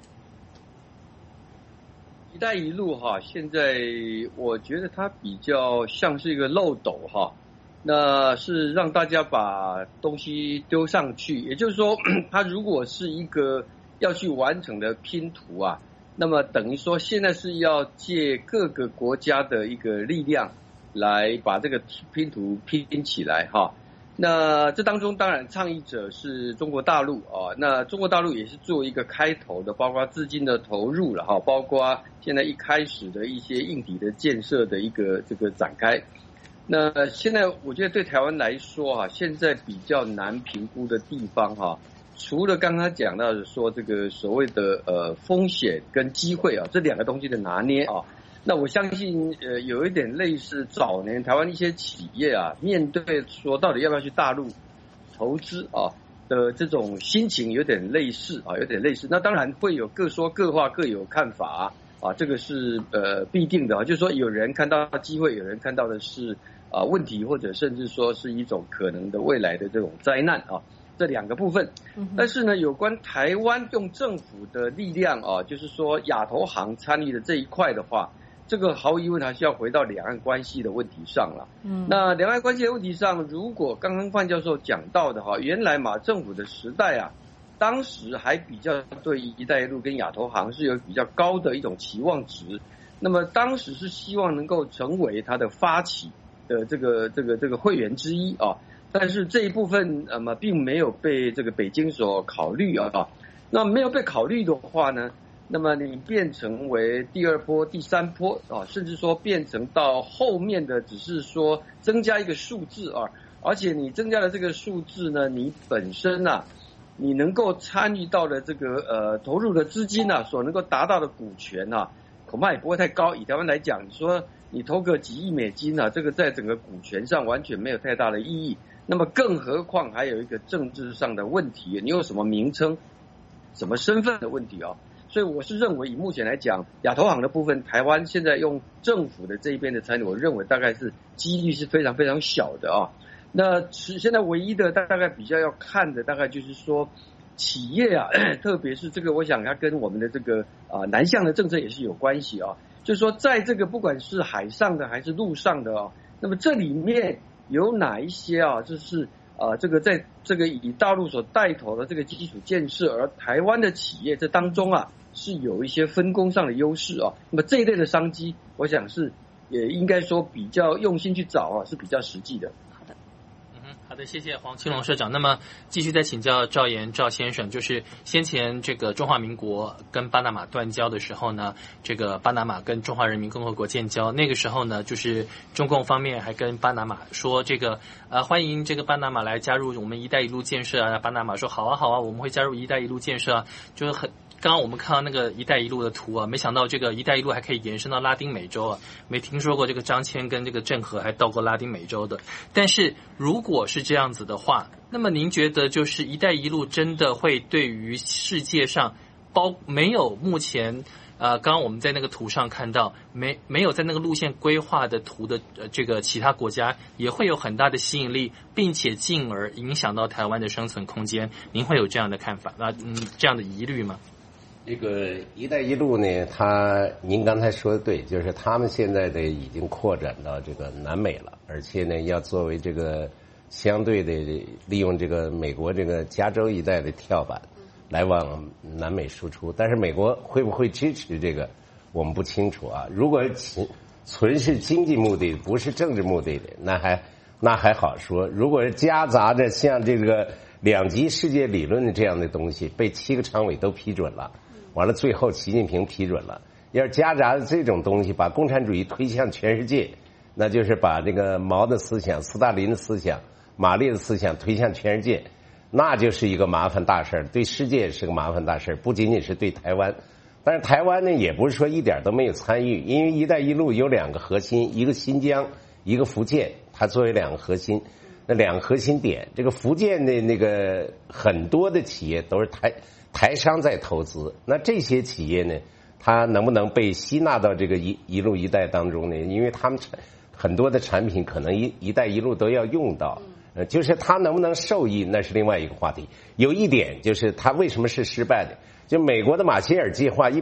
一带一路现在我觉得它比较像是一个漏斗那是让大家把东西丢上去，也就是说它如果是一个要去完成的拼图那么等于说现在是要借各个国家的一个力量来把这个拼图拼起来那这当中当然倡议者是中国大陆那中国大陆也是做一个开头的，包括资金的投入了包括现在一开始的一些硬体的建设的一个这个展开。那现在我觉得对台湾来说现在比较难评估的地方除了刚刚讲到的说这个所谓的风险跟机会这两个东西的拿捏那我相信有一点类似早年台湾一些企业面对说到底要不要去大陆投资的这种心情有点类似有点类似。那当然会有各说各话，各有看法这个是必定的就是说有人看到机会，有人看到的是问题，或者甚至说是一种可能的未来的这种灾难这两个部分。但是呢，有关台湾用政府的力量就是说亚投行参与的这一块的话，这个毫无疑问还是要回到两岸关系的问题上了。那两岸关系的问题上，如果刚刚范教授讲到的原来马政府的时代当时还比较对一带一路跟亚投行是有比较高的一种期望值，那么当时是希望能够成为它的发起的这个会员之一但是这一部分并没有被这个北京所考虑那没有被考虑的话呢，那么你变成为第二波、第三波甚至说变成到后面的只是说增加一个数字而且你增加了这个数字呢，你本身你能够参与到的这个投入的资金所能够达到的股权恐怕也不会太高。以台湾来讲，你说你投个几亿美金这个在整个股权上完全没有太大的意义。那么更何况还有一个政治上的问题，你有什么名称、什么身份的问题所以我是认为以目前来讲，亚投行的部分，台湾现在用政府的这一边的参与，我认为大概是几率是非常非常小的那现在唯一的大概比较要看的，大概就是说企业特别是这个，我想它跟我们的这个南向的政策也是有关系就是说在这个不管是海上的还是陆上的那么这里面有哪一些就是这个在这个以大陆所带头的这个基础建设，而台湾的企业这当中是有一些分工上的优势那么这一类的商机，我想是也应该说比较用心去找是比较实际的。 好的，谢谢黄庆龙社长。那么继续再请教赵岩赵先生，就是先前这个中华民国跟巴拿马断交的时候呢，这个巴拿马跟中华人民共和国建交，那个时候呢，就是中共方面还跟巴拿马说这个欢迎这个巴拿马来加入我们一带一路建设巴拿马说好啊，我们会加入一带一路建设就是很。刚刚我们看到那个一带一路的图没想到这个一带一路还可以延伸到拉丁美洲没听说过这个张骞跟这个郑和还到过拉丁美洲的。但是如果是这样子的话，那么您觉得就是一带一路真的会对于世界上没有目前刚刚我们在那个图上看到没有在那个路线规划的图的这个其他国家也会有很大的吸引力，并且进而影响到台湾的生存空间？您会有这样的看法这样的疑虑吗？ 这个“一带一路”呢，您刚才说的对，就是他们现在的已经扩展到这个南美了，而且呢，要作为这个相对的利用这个美国这个加州一带的跳板，来往南美输出。但是美国会不会支持这个，我们不清楚如果纯是经济目的，不是政治目的的，那还好说。如果是夹杂着像这个两极世界理论的这样的东西，被7个常委都批准了。完了，最后习近平批准了。要是夹杂这种东西，把共产主义推向全世界，那就是把这个毛的思想、斯大林的思想、马列的思想推向全世界，那就是一个麻烦大事，对世界是个麻烦大事，不仅仅是对台湾。 但是台湾呢，也不是说一点都没有参与，因为“一带一路”有2个核心，一个新疆，一个福建，它作为2个核心，那2个核心点。这个福建的那个很多的企业都是台商在投资，那这些企业呢，它能不能被吸纳到这个一路一带当中呢？因为他们很多的产品可能一带一路都要用到，就是它能不能受益，那是另外一个话题。有一点就是它为什么是失败的？就美国的马歇尔计划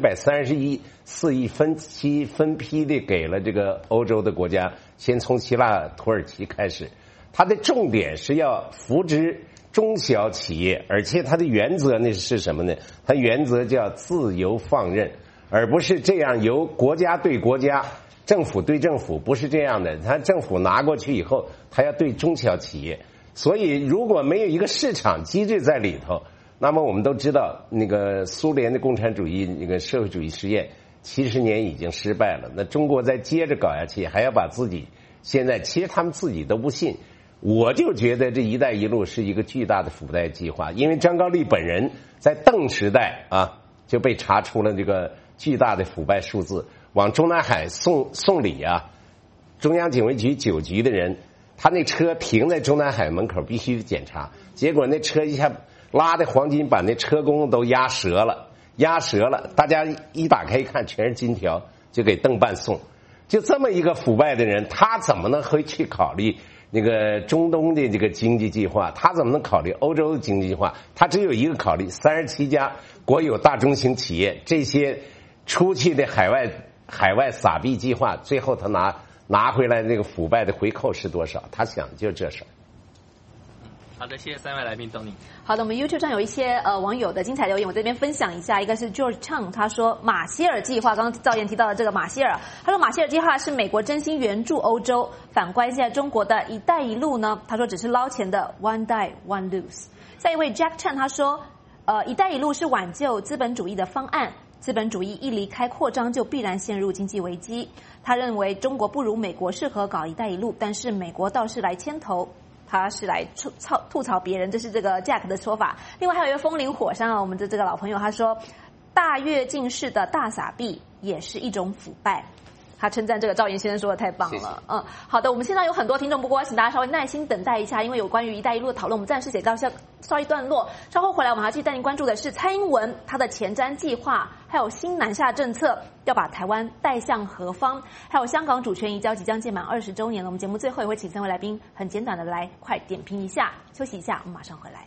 134亿分批的给了这个欧洲的国家，先从希腊、土耳其开始，它的重点是要扶植中小企业，而且它的原则呢是什么呢？它原则叫自由放任，而不是这样由国家对国家、政府对政府，不是这样的。它政府拿过去以后，它要对中小企业，所以如果没有一个市场机制在里头，那么我们都知道，那个苏联的共产主义那个社会主义实验70年已经失败了，那中国再接着搞下去，还要把自己现在其实他们自己都不信。我就觉得这一带一路是一个巨大的腐败计划，因为张高丽本人在邓时代啊就被查出了这个巨大的腐败数字，往中南海送礼啊，中央警卫局9局的人，他那车停在中南海门口必须检查，结果那车一下拉的黄金把那车工都压折了，大家一打开一看全是金条，就给邓办送。就这么一个腐败的人，他怎么能会去考虑那个中东的这个经济计划？他怎么能考虑欧洲的经济计划？他只有一个考虑：37家国有大中型企业，这些出去的海外撒币计划，最后他拿回来那个腐败的回扣是多少？他想就这事儿。 好的，谢谢3位来宾，等你。 好的，我们 YouTube 上有一些网友的精彩留言，我这边分享一下。一个是 George Chang， 他说马歇尔计划，刚刚赵燕提到的这个马歇尔，他说马歇尔计划是美国真心援助欧洲，反观现在中国的一带一路呢，他说只是捞钱的 one die one lose。下一位 Jack Chan 他说，一带一路是挽救资本主义的方案。资本主义一离开扩张，就必然陷入经济危机。他认为中国不如美国适合搞一带一路，但是美国倒是来牵头。他是来吐槽别人，这是这个 Jack 的说法。另外还有一位风林火山啊，我们的这个老朋友他说，大跃进式的大撒币也是一种腐败。他称赞这个赵岩先生说的太棒了。谢谢。好的，我们现在有很多听众，不过请大家稍微耐心等待一下，因为有关于一带一路的讨论，我们暂时得稍一段落。稍后回来，我们还要继续带您关注的是蔡英文他的前瞻计划，还有新南下政策要把台湾带向何方，还有香港主权移交即将届满20周年了。我们节目最后也会请3位来宾很简短的来快点评一下，休息一下，我们马上回来。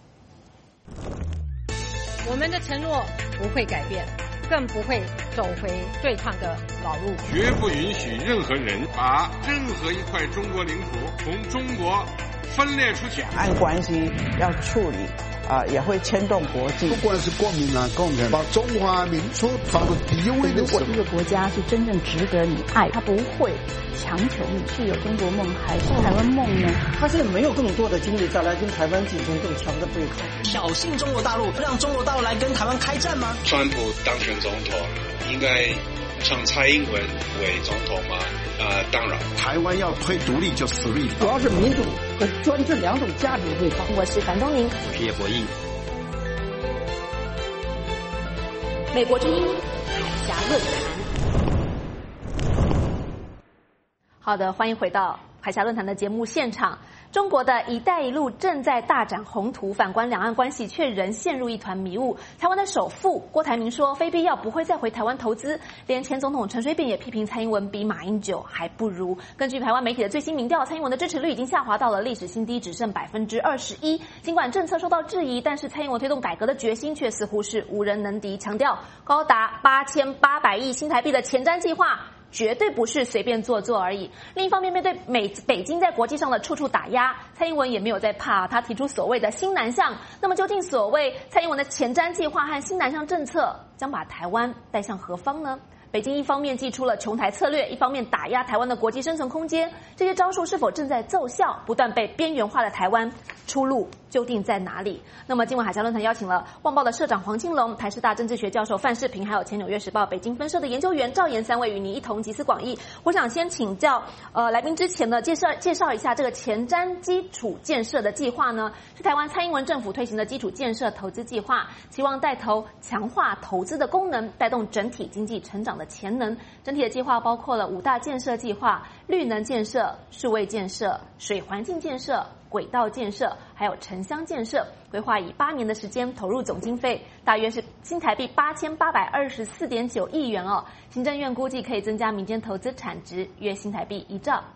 我们的承诺不会改变，更不会走回对抗的老路， 绝不允许任何人把任何一块中国领土从中国分裂出去。 两岸关系要处理也会牵动国际。 不管是国民党、共产党，把中华民族放到第一位的时候， 如果这个国家是真正值得你爱，他不会强求你是有中国梦还是台湾梦呢？ 他现在没有更多的精力再来跟台湾进行更强的对抗， 挑衅中国大陆，让中国大陆来跟台湾开战吗？ 川普当选总统，应该让蔡英文为总统吗？当然。 台湾要推独立就死力， 主要是民主和专制2种价值对抗。 我是樊东宁， 我是叶博弈。 美国之音海峡论坛。好的，欢迎回到海峡论坛的节目现场。中国的一带一路正在大展宏图，反观两岸关系却仍陷入一团迷雾。台湾的首富郭台铭说，非必要不会再回台湾投资，连前总统陈水扁也批评蔡英文比马英九还不如。根据台湾媒体的最新民调，蔡英文的支持率已经下滑到了历史新低，只剩21%。尽管政策受到质疑，但是蔡英文推动改革的决心却似乎是无人能敌，强调高达8800亿新台币的前瞻计划绝对不是随便做而已。另一方面，面对北京在国际上的处处打压，蔡英文也没有在怕，他提出所谓的新南向。那么究竟所谓蔡英文的前瞻计划和新南向政策将把台湾带向何方呢？北京一方面祭出了穷台策略，一方面打压台湾的国际生存空间，这些招数是否正在奏效？不断被边缘化的台湾出路究竟在哪里？那么今晚海峡论坛邀请了旺报的社长黄青龙、台师大政治学教授范世平，还有前纽约时报北京分社的研究员赵岩3位与您一同集思广益。我想先请教来宾之前呢，介绍一下这个前瞻基础建设的计划呢，是台湾蔡英文政府推行的基础建设投资计划，希望带头强化投资的功能，带动整体经济成长的潜能。整体的计划包括了5大建设计划：绿能建设、数位建设、水环境建设、轨道建设，还有城乡建设，规划以8年的时间，投入总经费大约是新台币8824.9亿元哦。行政院估计可以增加民间投资产值约新台币1兆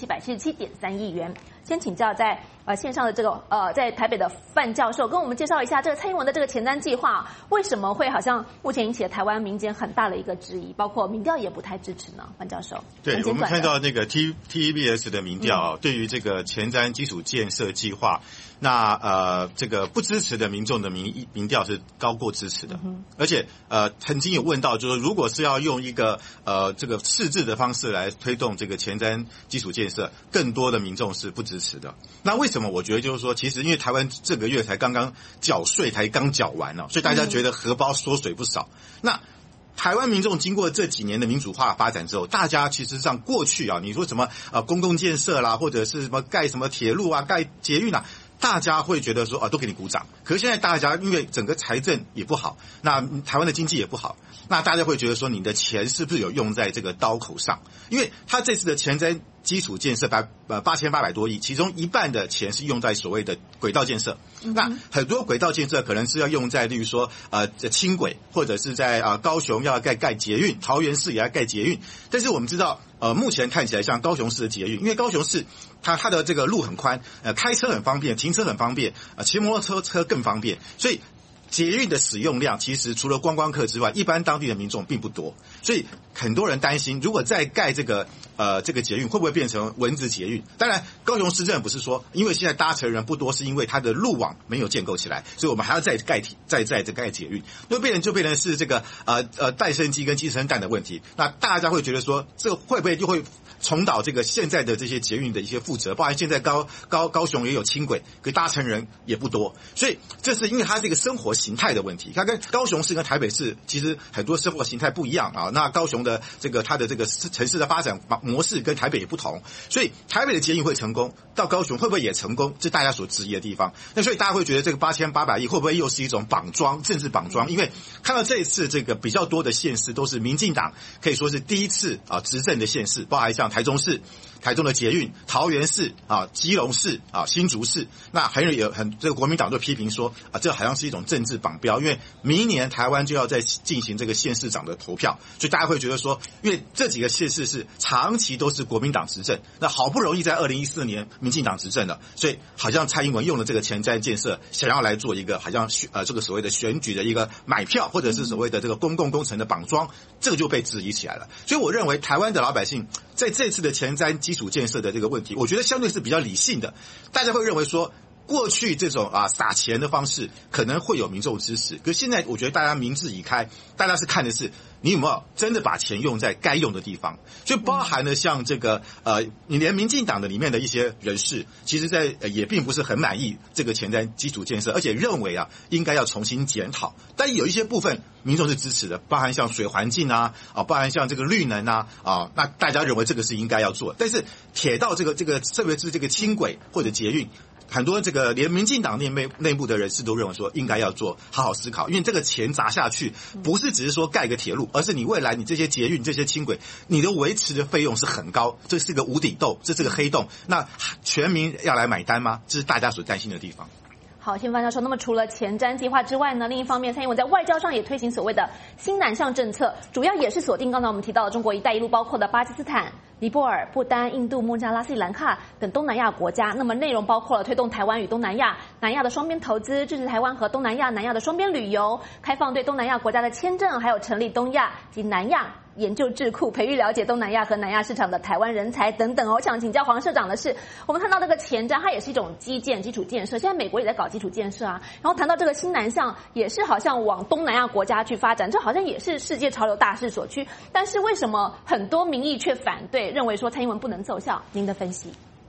7777.3亿元。先请教在线上的这个在台北的范教授，跟我们介绍一下这个蔡英文的这个前瞻计划为什么会好像目前引起了台湾民间很大的一个质疑，包括民调也不太支持呢？范教授， 对，我们看到那个 TVBS 的民调对于这个前瞻基础建设计划，那这个不支持的民众的民调是高过支持的，而且曾经有问到，就是如果是要用一个这个赤字的方式来推动这个前瞻基础建设，更多的民众是不支持的。那为什么？我觉得就是说，其实因为台湾这个月才刚刚缴税，才刚缴完所以大家觉得荷包缩水不少。那台湾民众经过这几年的民主化发展之后，大家其实上过去你说什么公共建设啦，或者是什么盖什么铁路啊、盖捷运啊，大家会觉得说都给你鼓掌。可是现在大家因为整个财政也不好，那台湾的经济也不好，那大家会觉得说你的钱是不是有用在这个刀口上？因为他这次的前瞻基础建设8800多亿，其中一半的钱是用在所谓的轨道建设。那很多轨道建设可能是要用在例如说轻轨，或者是在高雄要盖捷运，桃园市也要盖捷运。但是我们知道目前看起来像高雄市的捷运，因为高雄市它的这个路很宽，开车很方便，停车很方便，骑摩托车更方便，所以捷运的使用量其实除了观光客之外，一般当地的民众并不多，所以很多人担心，如果再盖这个捷运，会不会变成蚊子捷运？当然，高雄市政府是说，因为现在搭乘人不多，是因为它的路网没有建构起来，所以我们还要再盖捷运，就变成是这个蛋生鸡跟鸡生蛋的问题。那大家会觉得说，这个会不会就会重蹈这个现在的这些捷运的一些覆辙？包含现在高雄也有轻轨，可搭乘人也不多，所以这是因为它是一个生活形态的问题。它跟高雄市跟台北市其实很多生活形态不一样那高雄的它的这个城市的发展模式跟台北也不同，所以台北的捷运会成功，到高雄会不会也成功？这大家所质疑的地方。那所以大家会觉得这个8800亿会不会又是一种政治绑桩？因为看到这一次这个比较多的县市都是民进党可以说是第一次执政的县市，包含像台中市、台中的捷运、桃园市基隆市新竹市，那这个国民党就批评说这好像是一种政治绑标，因为明年台湾就要再进行这个县市长的投票，所以大家会觉得说，因为这几个县市是长期都是国民党执政，那好不容易在2014年民进党执政了，所以好像蔡英文用了这个前瞻建设，想要来做一个好像这个所谓的选举的一个买票，或者是所谓的这个公共工程的绑桩，这个就被质疑起来了。所以我认为台湾的老百姓在这次的前瞻基础建设的这个问题，我觉得相对是比较理性的。大家会认为说，过去这种撒钱的方式可能会有民众支持，可是现在我觉得大家民智已开，大家是看的是你有没有真的把钱用在该用的地方。所以包含了像这个你连民进党的里面的一些人士，其实在也并不是很满意这个前瞻基础建设，而且认为应该要重新检讨。但有一些部分民众是支持的，包含像水环境包含像这个绿能那大家认为这个是应该要做。但是铁道这个特别是这个轻轨或者捷运，很多这个连民进党内部的人士都认为说应该要做好好思考，因为这个钱砸下去不是只是说盖个铁路，而是你未来你这些捷运这些轻轨你的维持的费用是很高，这是个无底洞，这是个黑洞，那全民要来买单吗？这是大家所担心的地方。 好，谢范教授。那么除了前瞻计划之外呢，另一方面蔡英文在外交上也推行所谓的新南向政策，主要也是锁定刚才我们提到的中国一带一路，包括的巴基斯坦、尼泊尔、不丹、印度、孟加拉、斯里兰卡等东南亚国家。那么内容包括了推动台湾与东南亚、南亚的双边投资，支持台湾和东南亚、南亚的双边旅游，开放对东南亚国家的签证，还有成立东亚及南亚研究智库，培育了解东南亚和南亚市场的台湾人才等等。我想请教黄社长的是，我们看到这个前瞻它也是一种基础建设，现在美国也在搞基础建设然后谈到这个新南向也是好像往东南亚国家去发展，这好像也是世界潮流大势所趋，但是为什么很多民意却反对，认为说蔡英文不能奏效？您的分析？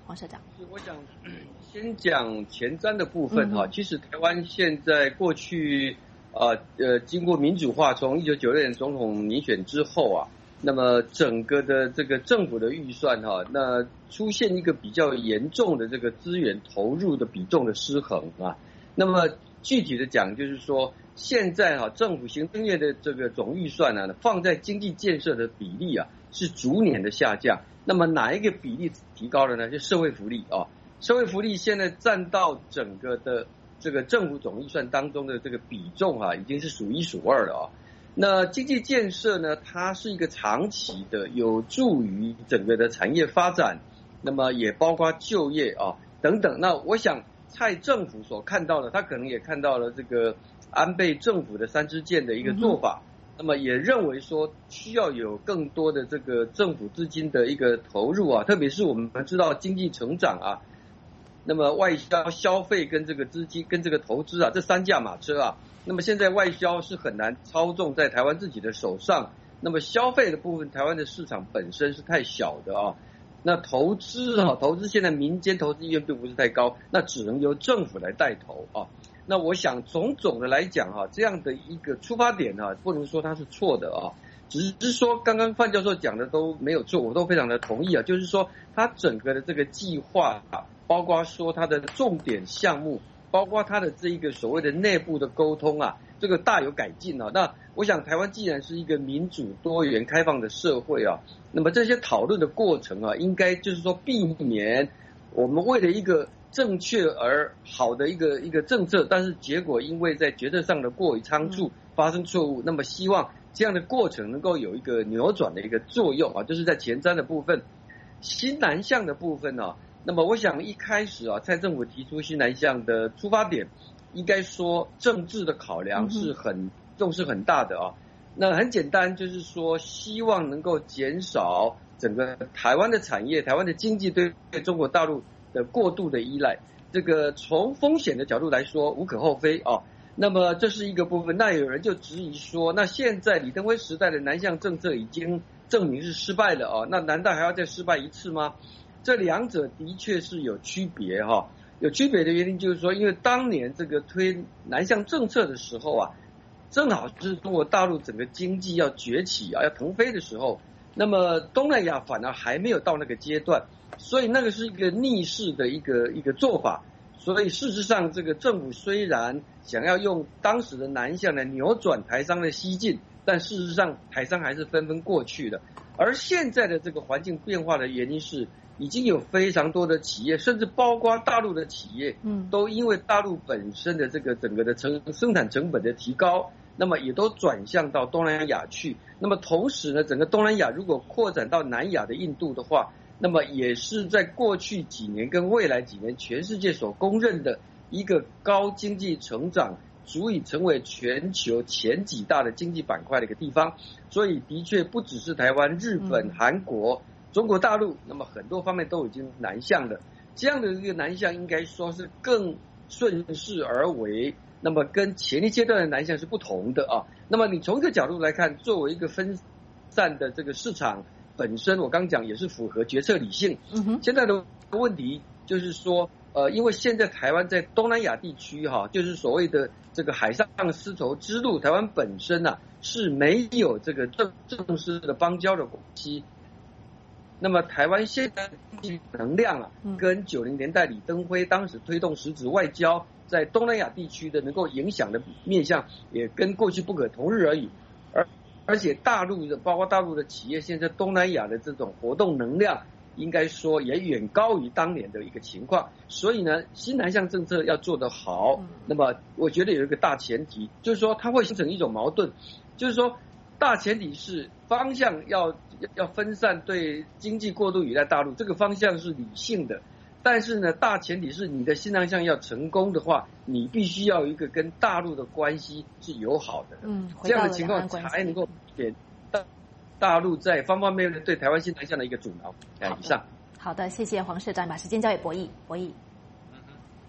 黄社长。 我想先讲前瞻的部分哈，其实台湾现在过去经过民主化，从1996年总统民选之后啊，那么整个的这个政府的预算哈，那出现一个比较严重的这个资源投入的比重的失衡啊。那么具体的讲，就是说现在政府行政院的这个总预算呢，放在经济建设的比例啊是逐年的下降。那么哪一个比例提高了呢？就社会福利啊，社会福利现在占到整个的这个政府总预算当中的这个比重啊，已经是数1数2了啊。那经济建设呢，它是一个长期的，有助于整个的产业发展，那么也包括就业啊等等。那我想蔡政府所看到的，他可能也看到了这个安倍政府的3支箭的一个做法，那么也认为说需要有更多的这个政府资金的一个投入啊，特别是我们知道经济成长啊，那么外销、消费跟这个资金跟这个投资啊，这3驾马车啊，那么现在外销是很难操纵在台湾自己的手上，那么消费的部分，台湾的市场本身是太小的啊。那投资现在民间投资意愿并不是太高，那只能由政府来带头啊。那我想种的来讲这样的一个出发点不能说它是错的啊，只是说刚刚范教授讲的都没有错，我都非常的同意啊，就是说它整个的这个计划包括说它的重点项目，包括它的这一个所谓的内部的沟通啊，这个大有改进啊。那我想台湾既然是一个民主、多元、开放的社会啊，那么这些讨论的过程啊，应该就是说避免我们为了一个正确而好的一个政策，但是结果因为在决策上的过于仓促发生错误，那么希望这样的过程能够有一个扭转的一个作用啊，就是在前瞻的部分。新南向的部分啊，那么我想一开始蔡政府提出新南向的出发点，应该说政治的考量是很重视很大的啊。那很简单，就是说希望能够减少整个台湾的产业、台湾的经济对中国大陆的过度的依赖。这个从风险的角度来说无可厚非啊。那么这是一个部分。那有人就质疑说，那现在李登辉时代的南向政策已经证明是失败了啊，那难道还要再失败一次吗？这两者的确是有区别哈。有区别的原因就是说，因为当年这个推南向政策的时候啊，正好是中国大陆整个经济要崛起啊，要腾飞的时候，那么东南亚反而还没有到那个阶段，所以那个是一个逆势的一个做法。所以事实上，这个政府虽然想要用当时的南向来扭转台商的西进，但事实上台商还是纷纷过去的。而现在的这个环境变化的原因是，已经有非常多的企业，甚至包括大陆的企业，都因为大陆本身的这个整个的生产成本的提高，那么也都转向到东南亚去。那么同时呢，整个东南亚如果扩展到南亚的印度的话，那么也是在过去几年跟未来几年全世界所公认的一个高经济成长，足以成为全球前几大的经济板块的一个地方。所以的确不只是台湾、日本、韩国、中国大陆，那么很多方面都已经南向了。这样的一个南向应该说是更顺势而为，那么跟前一阶段的南向是不同的啊。那么你从这个角度来看，作为一个分散的这个市场本身，我刚讲也是符合决策理性。现在的问题就是说，因为现在台湾在东南亚地区就是所谓的这个海上丝绸之路，台湾本身是没有这个正式的邦交的关系。那么台湾现在的能量跟90年代李登辉当时推动实质外交在东南亚地区的能够影响的面向，也跟过去不可同日而语。而且大陆的包括大陆的企业现在东南亚的这种活动能量，应该说也远高于当年的一个情况。所以呢，新南向政策要做得好，那么我觉得有一个大前提，就是说它会形成一种矛盾，就是说大前提是方向要分散对经济过度依赖大陆，这个方向是理性的。但是呢，大前提是你的新南向要成功的话，你必须要有一个跟大陆的关系是友好的，这样的情况才能够给大陆在方方面面对台湾新南向的一个阻挠。以上。 好的，谢谢黄社长，把时间交给博弈。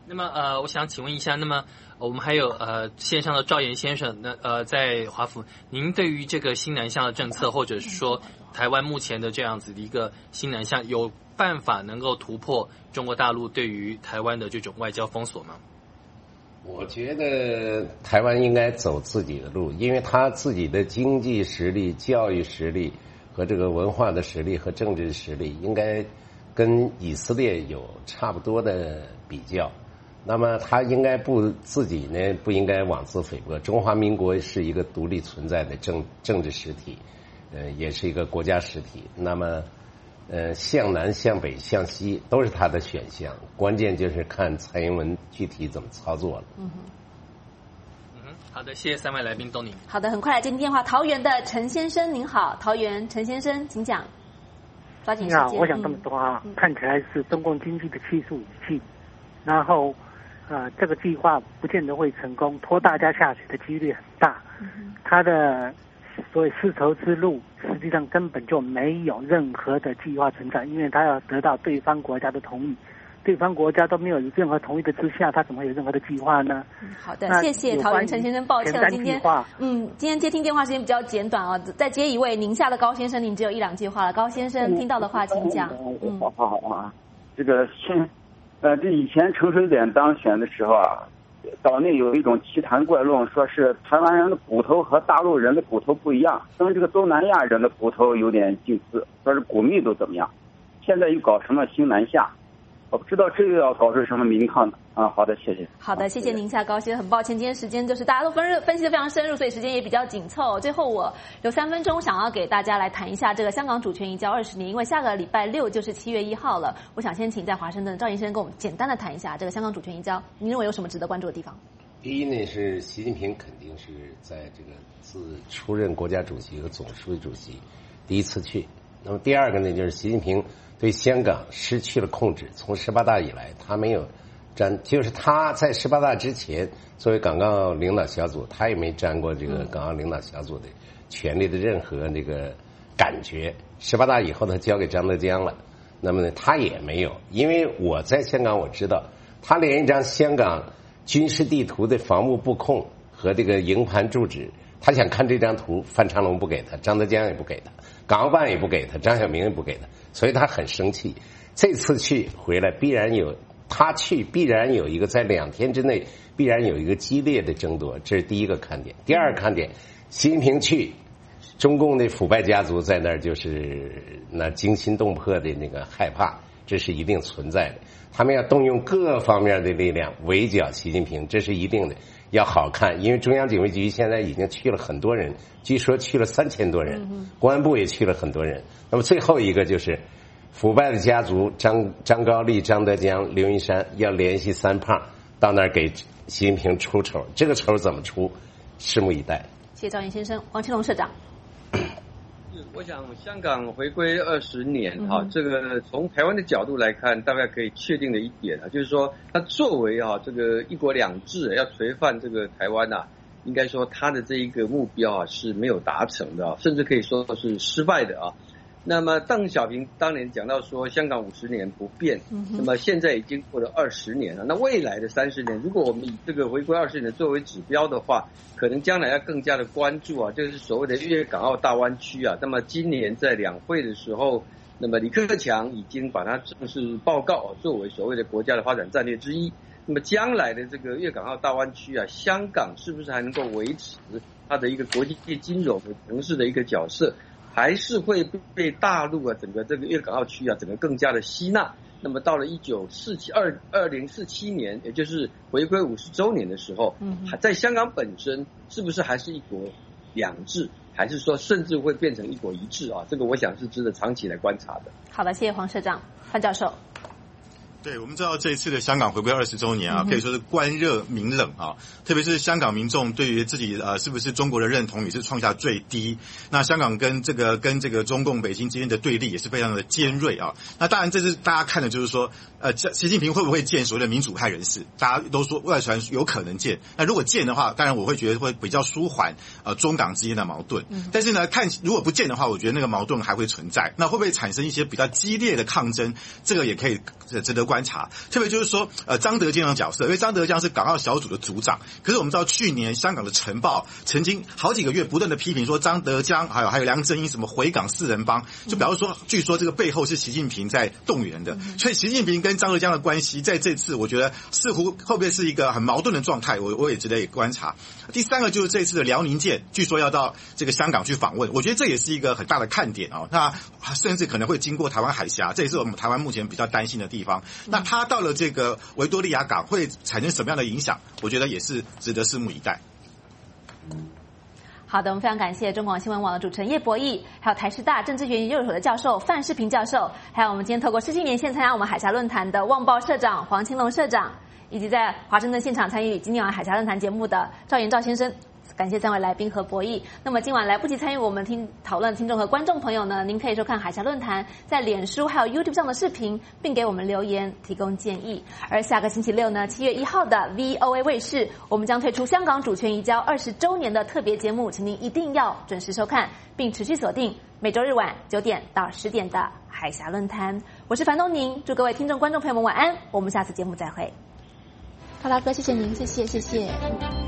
那么我想请问一下，那么我们还有线上的赵岩先生，那在华府，您对于这个新南向的政策，或者是说台湾目前的这样子的一个新南向，有办法能够突破中国大陆对于台湾的这种外交封锁吗？ 我觉得台湾应该走自己的路，因为他自己的经济实力、教育实力和这个文化的实力和政治实力，应该跟以色列有差不多的比较。那么他应该自己呢，不应该妄自菲薄。中华民国是一个独立存在的政治实体，也是一个国家实体。那么向南、向北、向西都是他的选项，关键就是看蔡英文具体怎么操作了。 好的，谢谢三位来宾，都您。 好的，很快来接听电话，桃园的陈先生您好，桃园陈先生请讲，抓紧时间。 你好，我想这么说啊，看起来是中共经济的气数语气，然后这个计划不见得会成功，拖大家下水的几率很大。他的所以丝绸之路实际上根本就没有任何的计划存在，因为他要得到对方国家的同意，对方国家都没有任何同意的之下，他怎么会有任何的计划呢？ 好的，谢谢桃园陈先生，抱歉了，今天接听电话时间比较简短哦，再接一位宁夏的高先生，您只有1-2句话了，高先生听到的话请讲。 好啊，这个这以前陈水扁当选的时候啊，岛内有一种奇谈怪论，说是台湾人的骨头和大陆人的骨头不一样，跟这个东南亚人的骨头有点近似，说是骨密度怎么样。现在又搞什么新南下，我不知道这个要搞出什么名堂的啊。好的，谢谢。 好的，谢谢宁夏高先生，很抱歉今天时间就是大家都分析得非常深入，所以时间也比较紧凑。最后我有3分钟想要给大家来谈一下这个香港主权移交20年，因为下个礼拜6就是7月1号了。我想先请在华盛顿的赵医生跟我们简单的谈一下这个香港主权移交，您认为有什么值得关注的地方？ 第一呢，是习近平肯定是在这个自出任国家主席和总书记主席第一次去。那么第二个呢，就是习近平对香港失去了控制，从18大以来他没有就是他在18大之前作为港澳领导小组，他也没沾过这个港澳领导小组的权力的任何这个感觉。18大以后他交给张德江了，那么呢他也没有，因为我在香港我知道他连一张香港军事地图的防务布控和这个营盘住址，他想看这张图，范长龙不给他，张德江也不给他，港澳办也不给他，张晓明也不给他，所以他很生气。这次去回来必然有一个在2天之内必然有一个激烈的争夺，这是第一个看点。第二个看点，习近平去，中共的腐败家族在那儿就是那惊心动魄的那个害怕，这是一定存在的。他们要动用各方面的力量围剿习近平，这是一定的。要好看，因为中央警卫局现在已经去了很多人，据说去了3000多人，公安部也去了很多人。那么最后一个就是腐败的家族张高丽、张德江、刘云山要联系3胖到那儿给习近平出丑，这个丑怎么出，拭目以待。 谢谢赵岩先生，王庆龙社长。 我想香港回归20年哈，这个从台湾的角度来看，大概可以确定的一点啊，就是说它作为这个1国2制要垂范这个台湾啊，应该说它的这一个目标啊是没有达成的，甚至可以说是失败的啊。那么邓小平当年讲到说香港50年不变，那么现在已经过了20年了，那未来的30年，如果我们以这个回归20年作为指标的话，可能将来要更加的关注啊，就是所谓的粤港澳大湾区啊。那么今年在两会的时候，那么李克强已经把它正式报告作为所谓的国家的发展战略之一。那么将来的这个粤港澳大湾区啊，香港是不是还能够维持它的一个国际金融的城市的一个角色？还是会被大陆啊整个这个粤港澳区啊整个更加的吸纳。那么到了2047年，也就是回归50周年的时候，在香港本身是不是还是1国2制，还是说甚至会变成1国1制啊？这个我想是值得长期来观察的。 好的，谢谢黄社长，范教授。 对，我们知道这一次的香港回归20周年啊，可以说是官热民冷啊，特别是香港民众对于自己是不是中国的认同也是创下最低。那香港跟这个中共北京之间的对立也是非常的尖锐啊。那当然这是大家看的就是说习近平会不会见所谓的民主派人士，大家都说外传有可能见。那如果见的话，当然我会觉得会比较舒缓中港之间的矛盾。但是呢，如果不见的话，我觉得那个矛盾还会存在。那会不会产生一些比较激烈的抗争，这个也可以值得观察，特别就是说张德江的角色，因为张德江是港澳小组的组长，可是我们知道去年香港的晨报曾经好几个月不断的批评说张德江还有梁振英什么回港四人帮，就表示说据说这个背后是习近平在动员的，所以习近平跟张德江的关系在这次我觉得似乎会不会是一个很矛盾的状态，我也值得观察。第三个就是这次的辽宁舰据说要到这个香港去访问，我觉得这也是一个很大的看点啊。那甚至可能会经过台湾海峡，这也是我们台湾目前比较担心的地方。那他到了这个维多利亚港会产生什么样的影响，我觉得也是值得拭目以待。 好的，我们非常感谢中广新闻网的主持人叶博弈，还有台师大政治学研究所的教授范世平教授，还有我们今天透过视讯连线参加我们海峡论坛的旺报社长黄清龙社长，以及在华盛顿现场参与今晚海峡论坛节目的赵延兆先生。感谢3位来宾和博弈。那么今晚来不及参与我们讨论的听众和观众朋友呢，您可以收看海峡论坛在脸书还有 YouTube 上的视频，并给我们留言提供建议。而下个星期六呢，7月1号的 VOA 卫视，我们将推出香港主权移交20周年的特别节目，请您一定要准时收看，并持续锁定每周日晚9点到10点的海峡论坛。我是樊东宁，祝各位听众观众朋友们晚安，我们下次节目再会。 陶大哥，谢谢您，谢谢。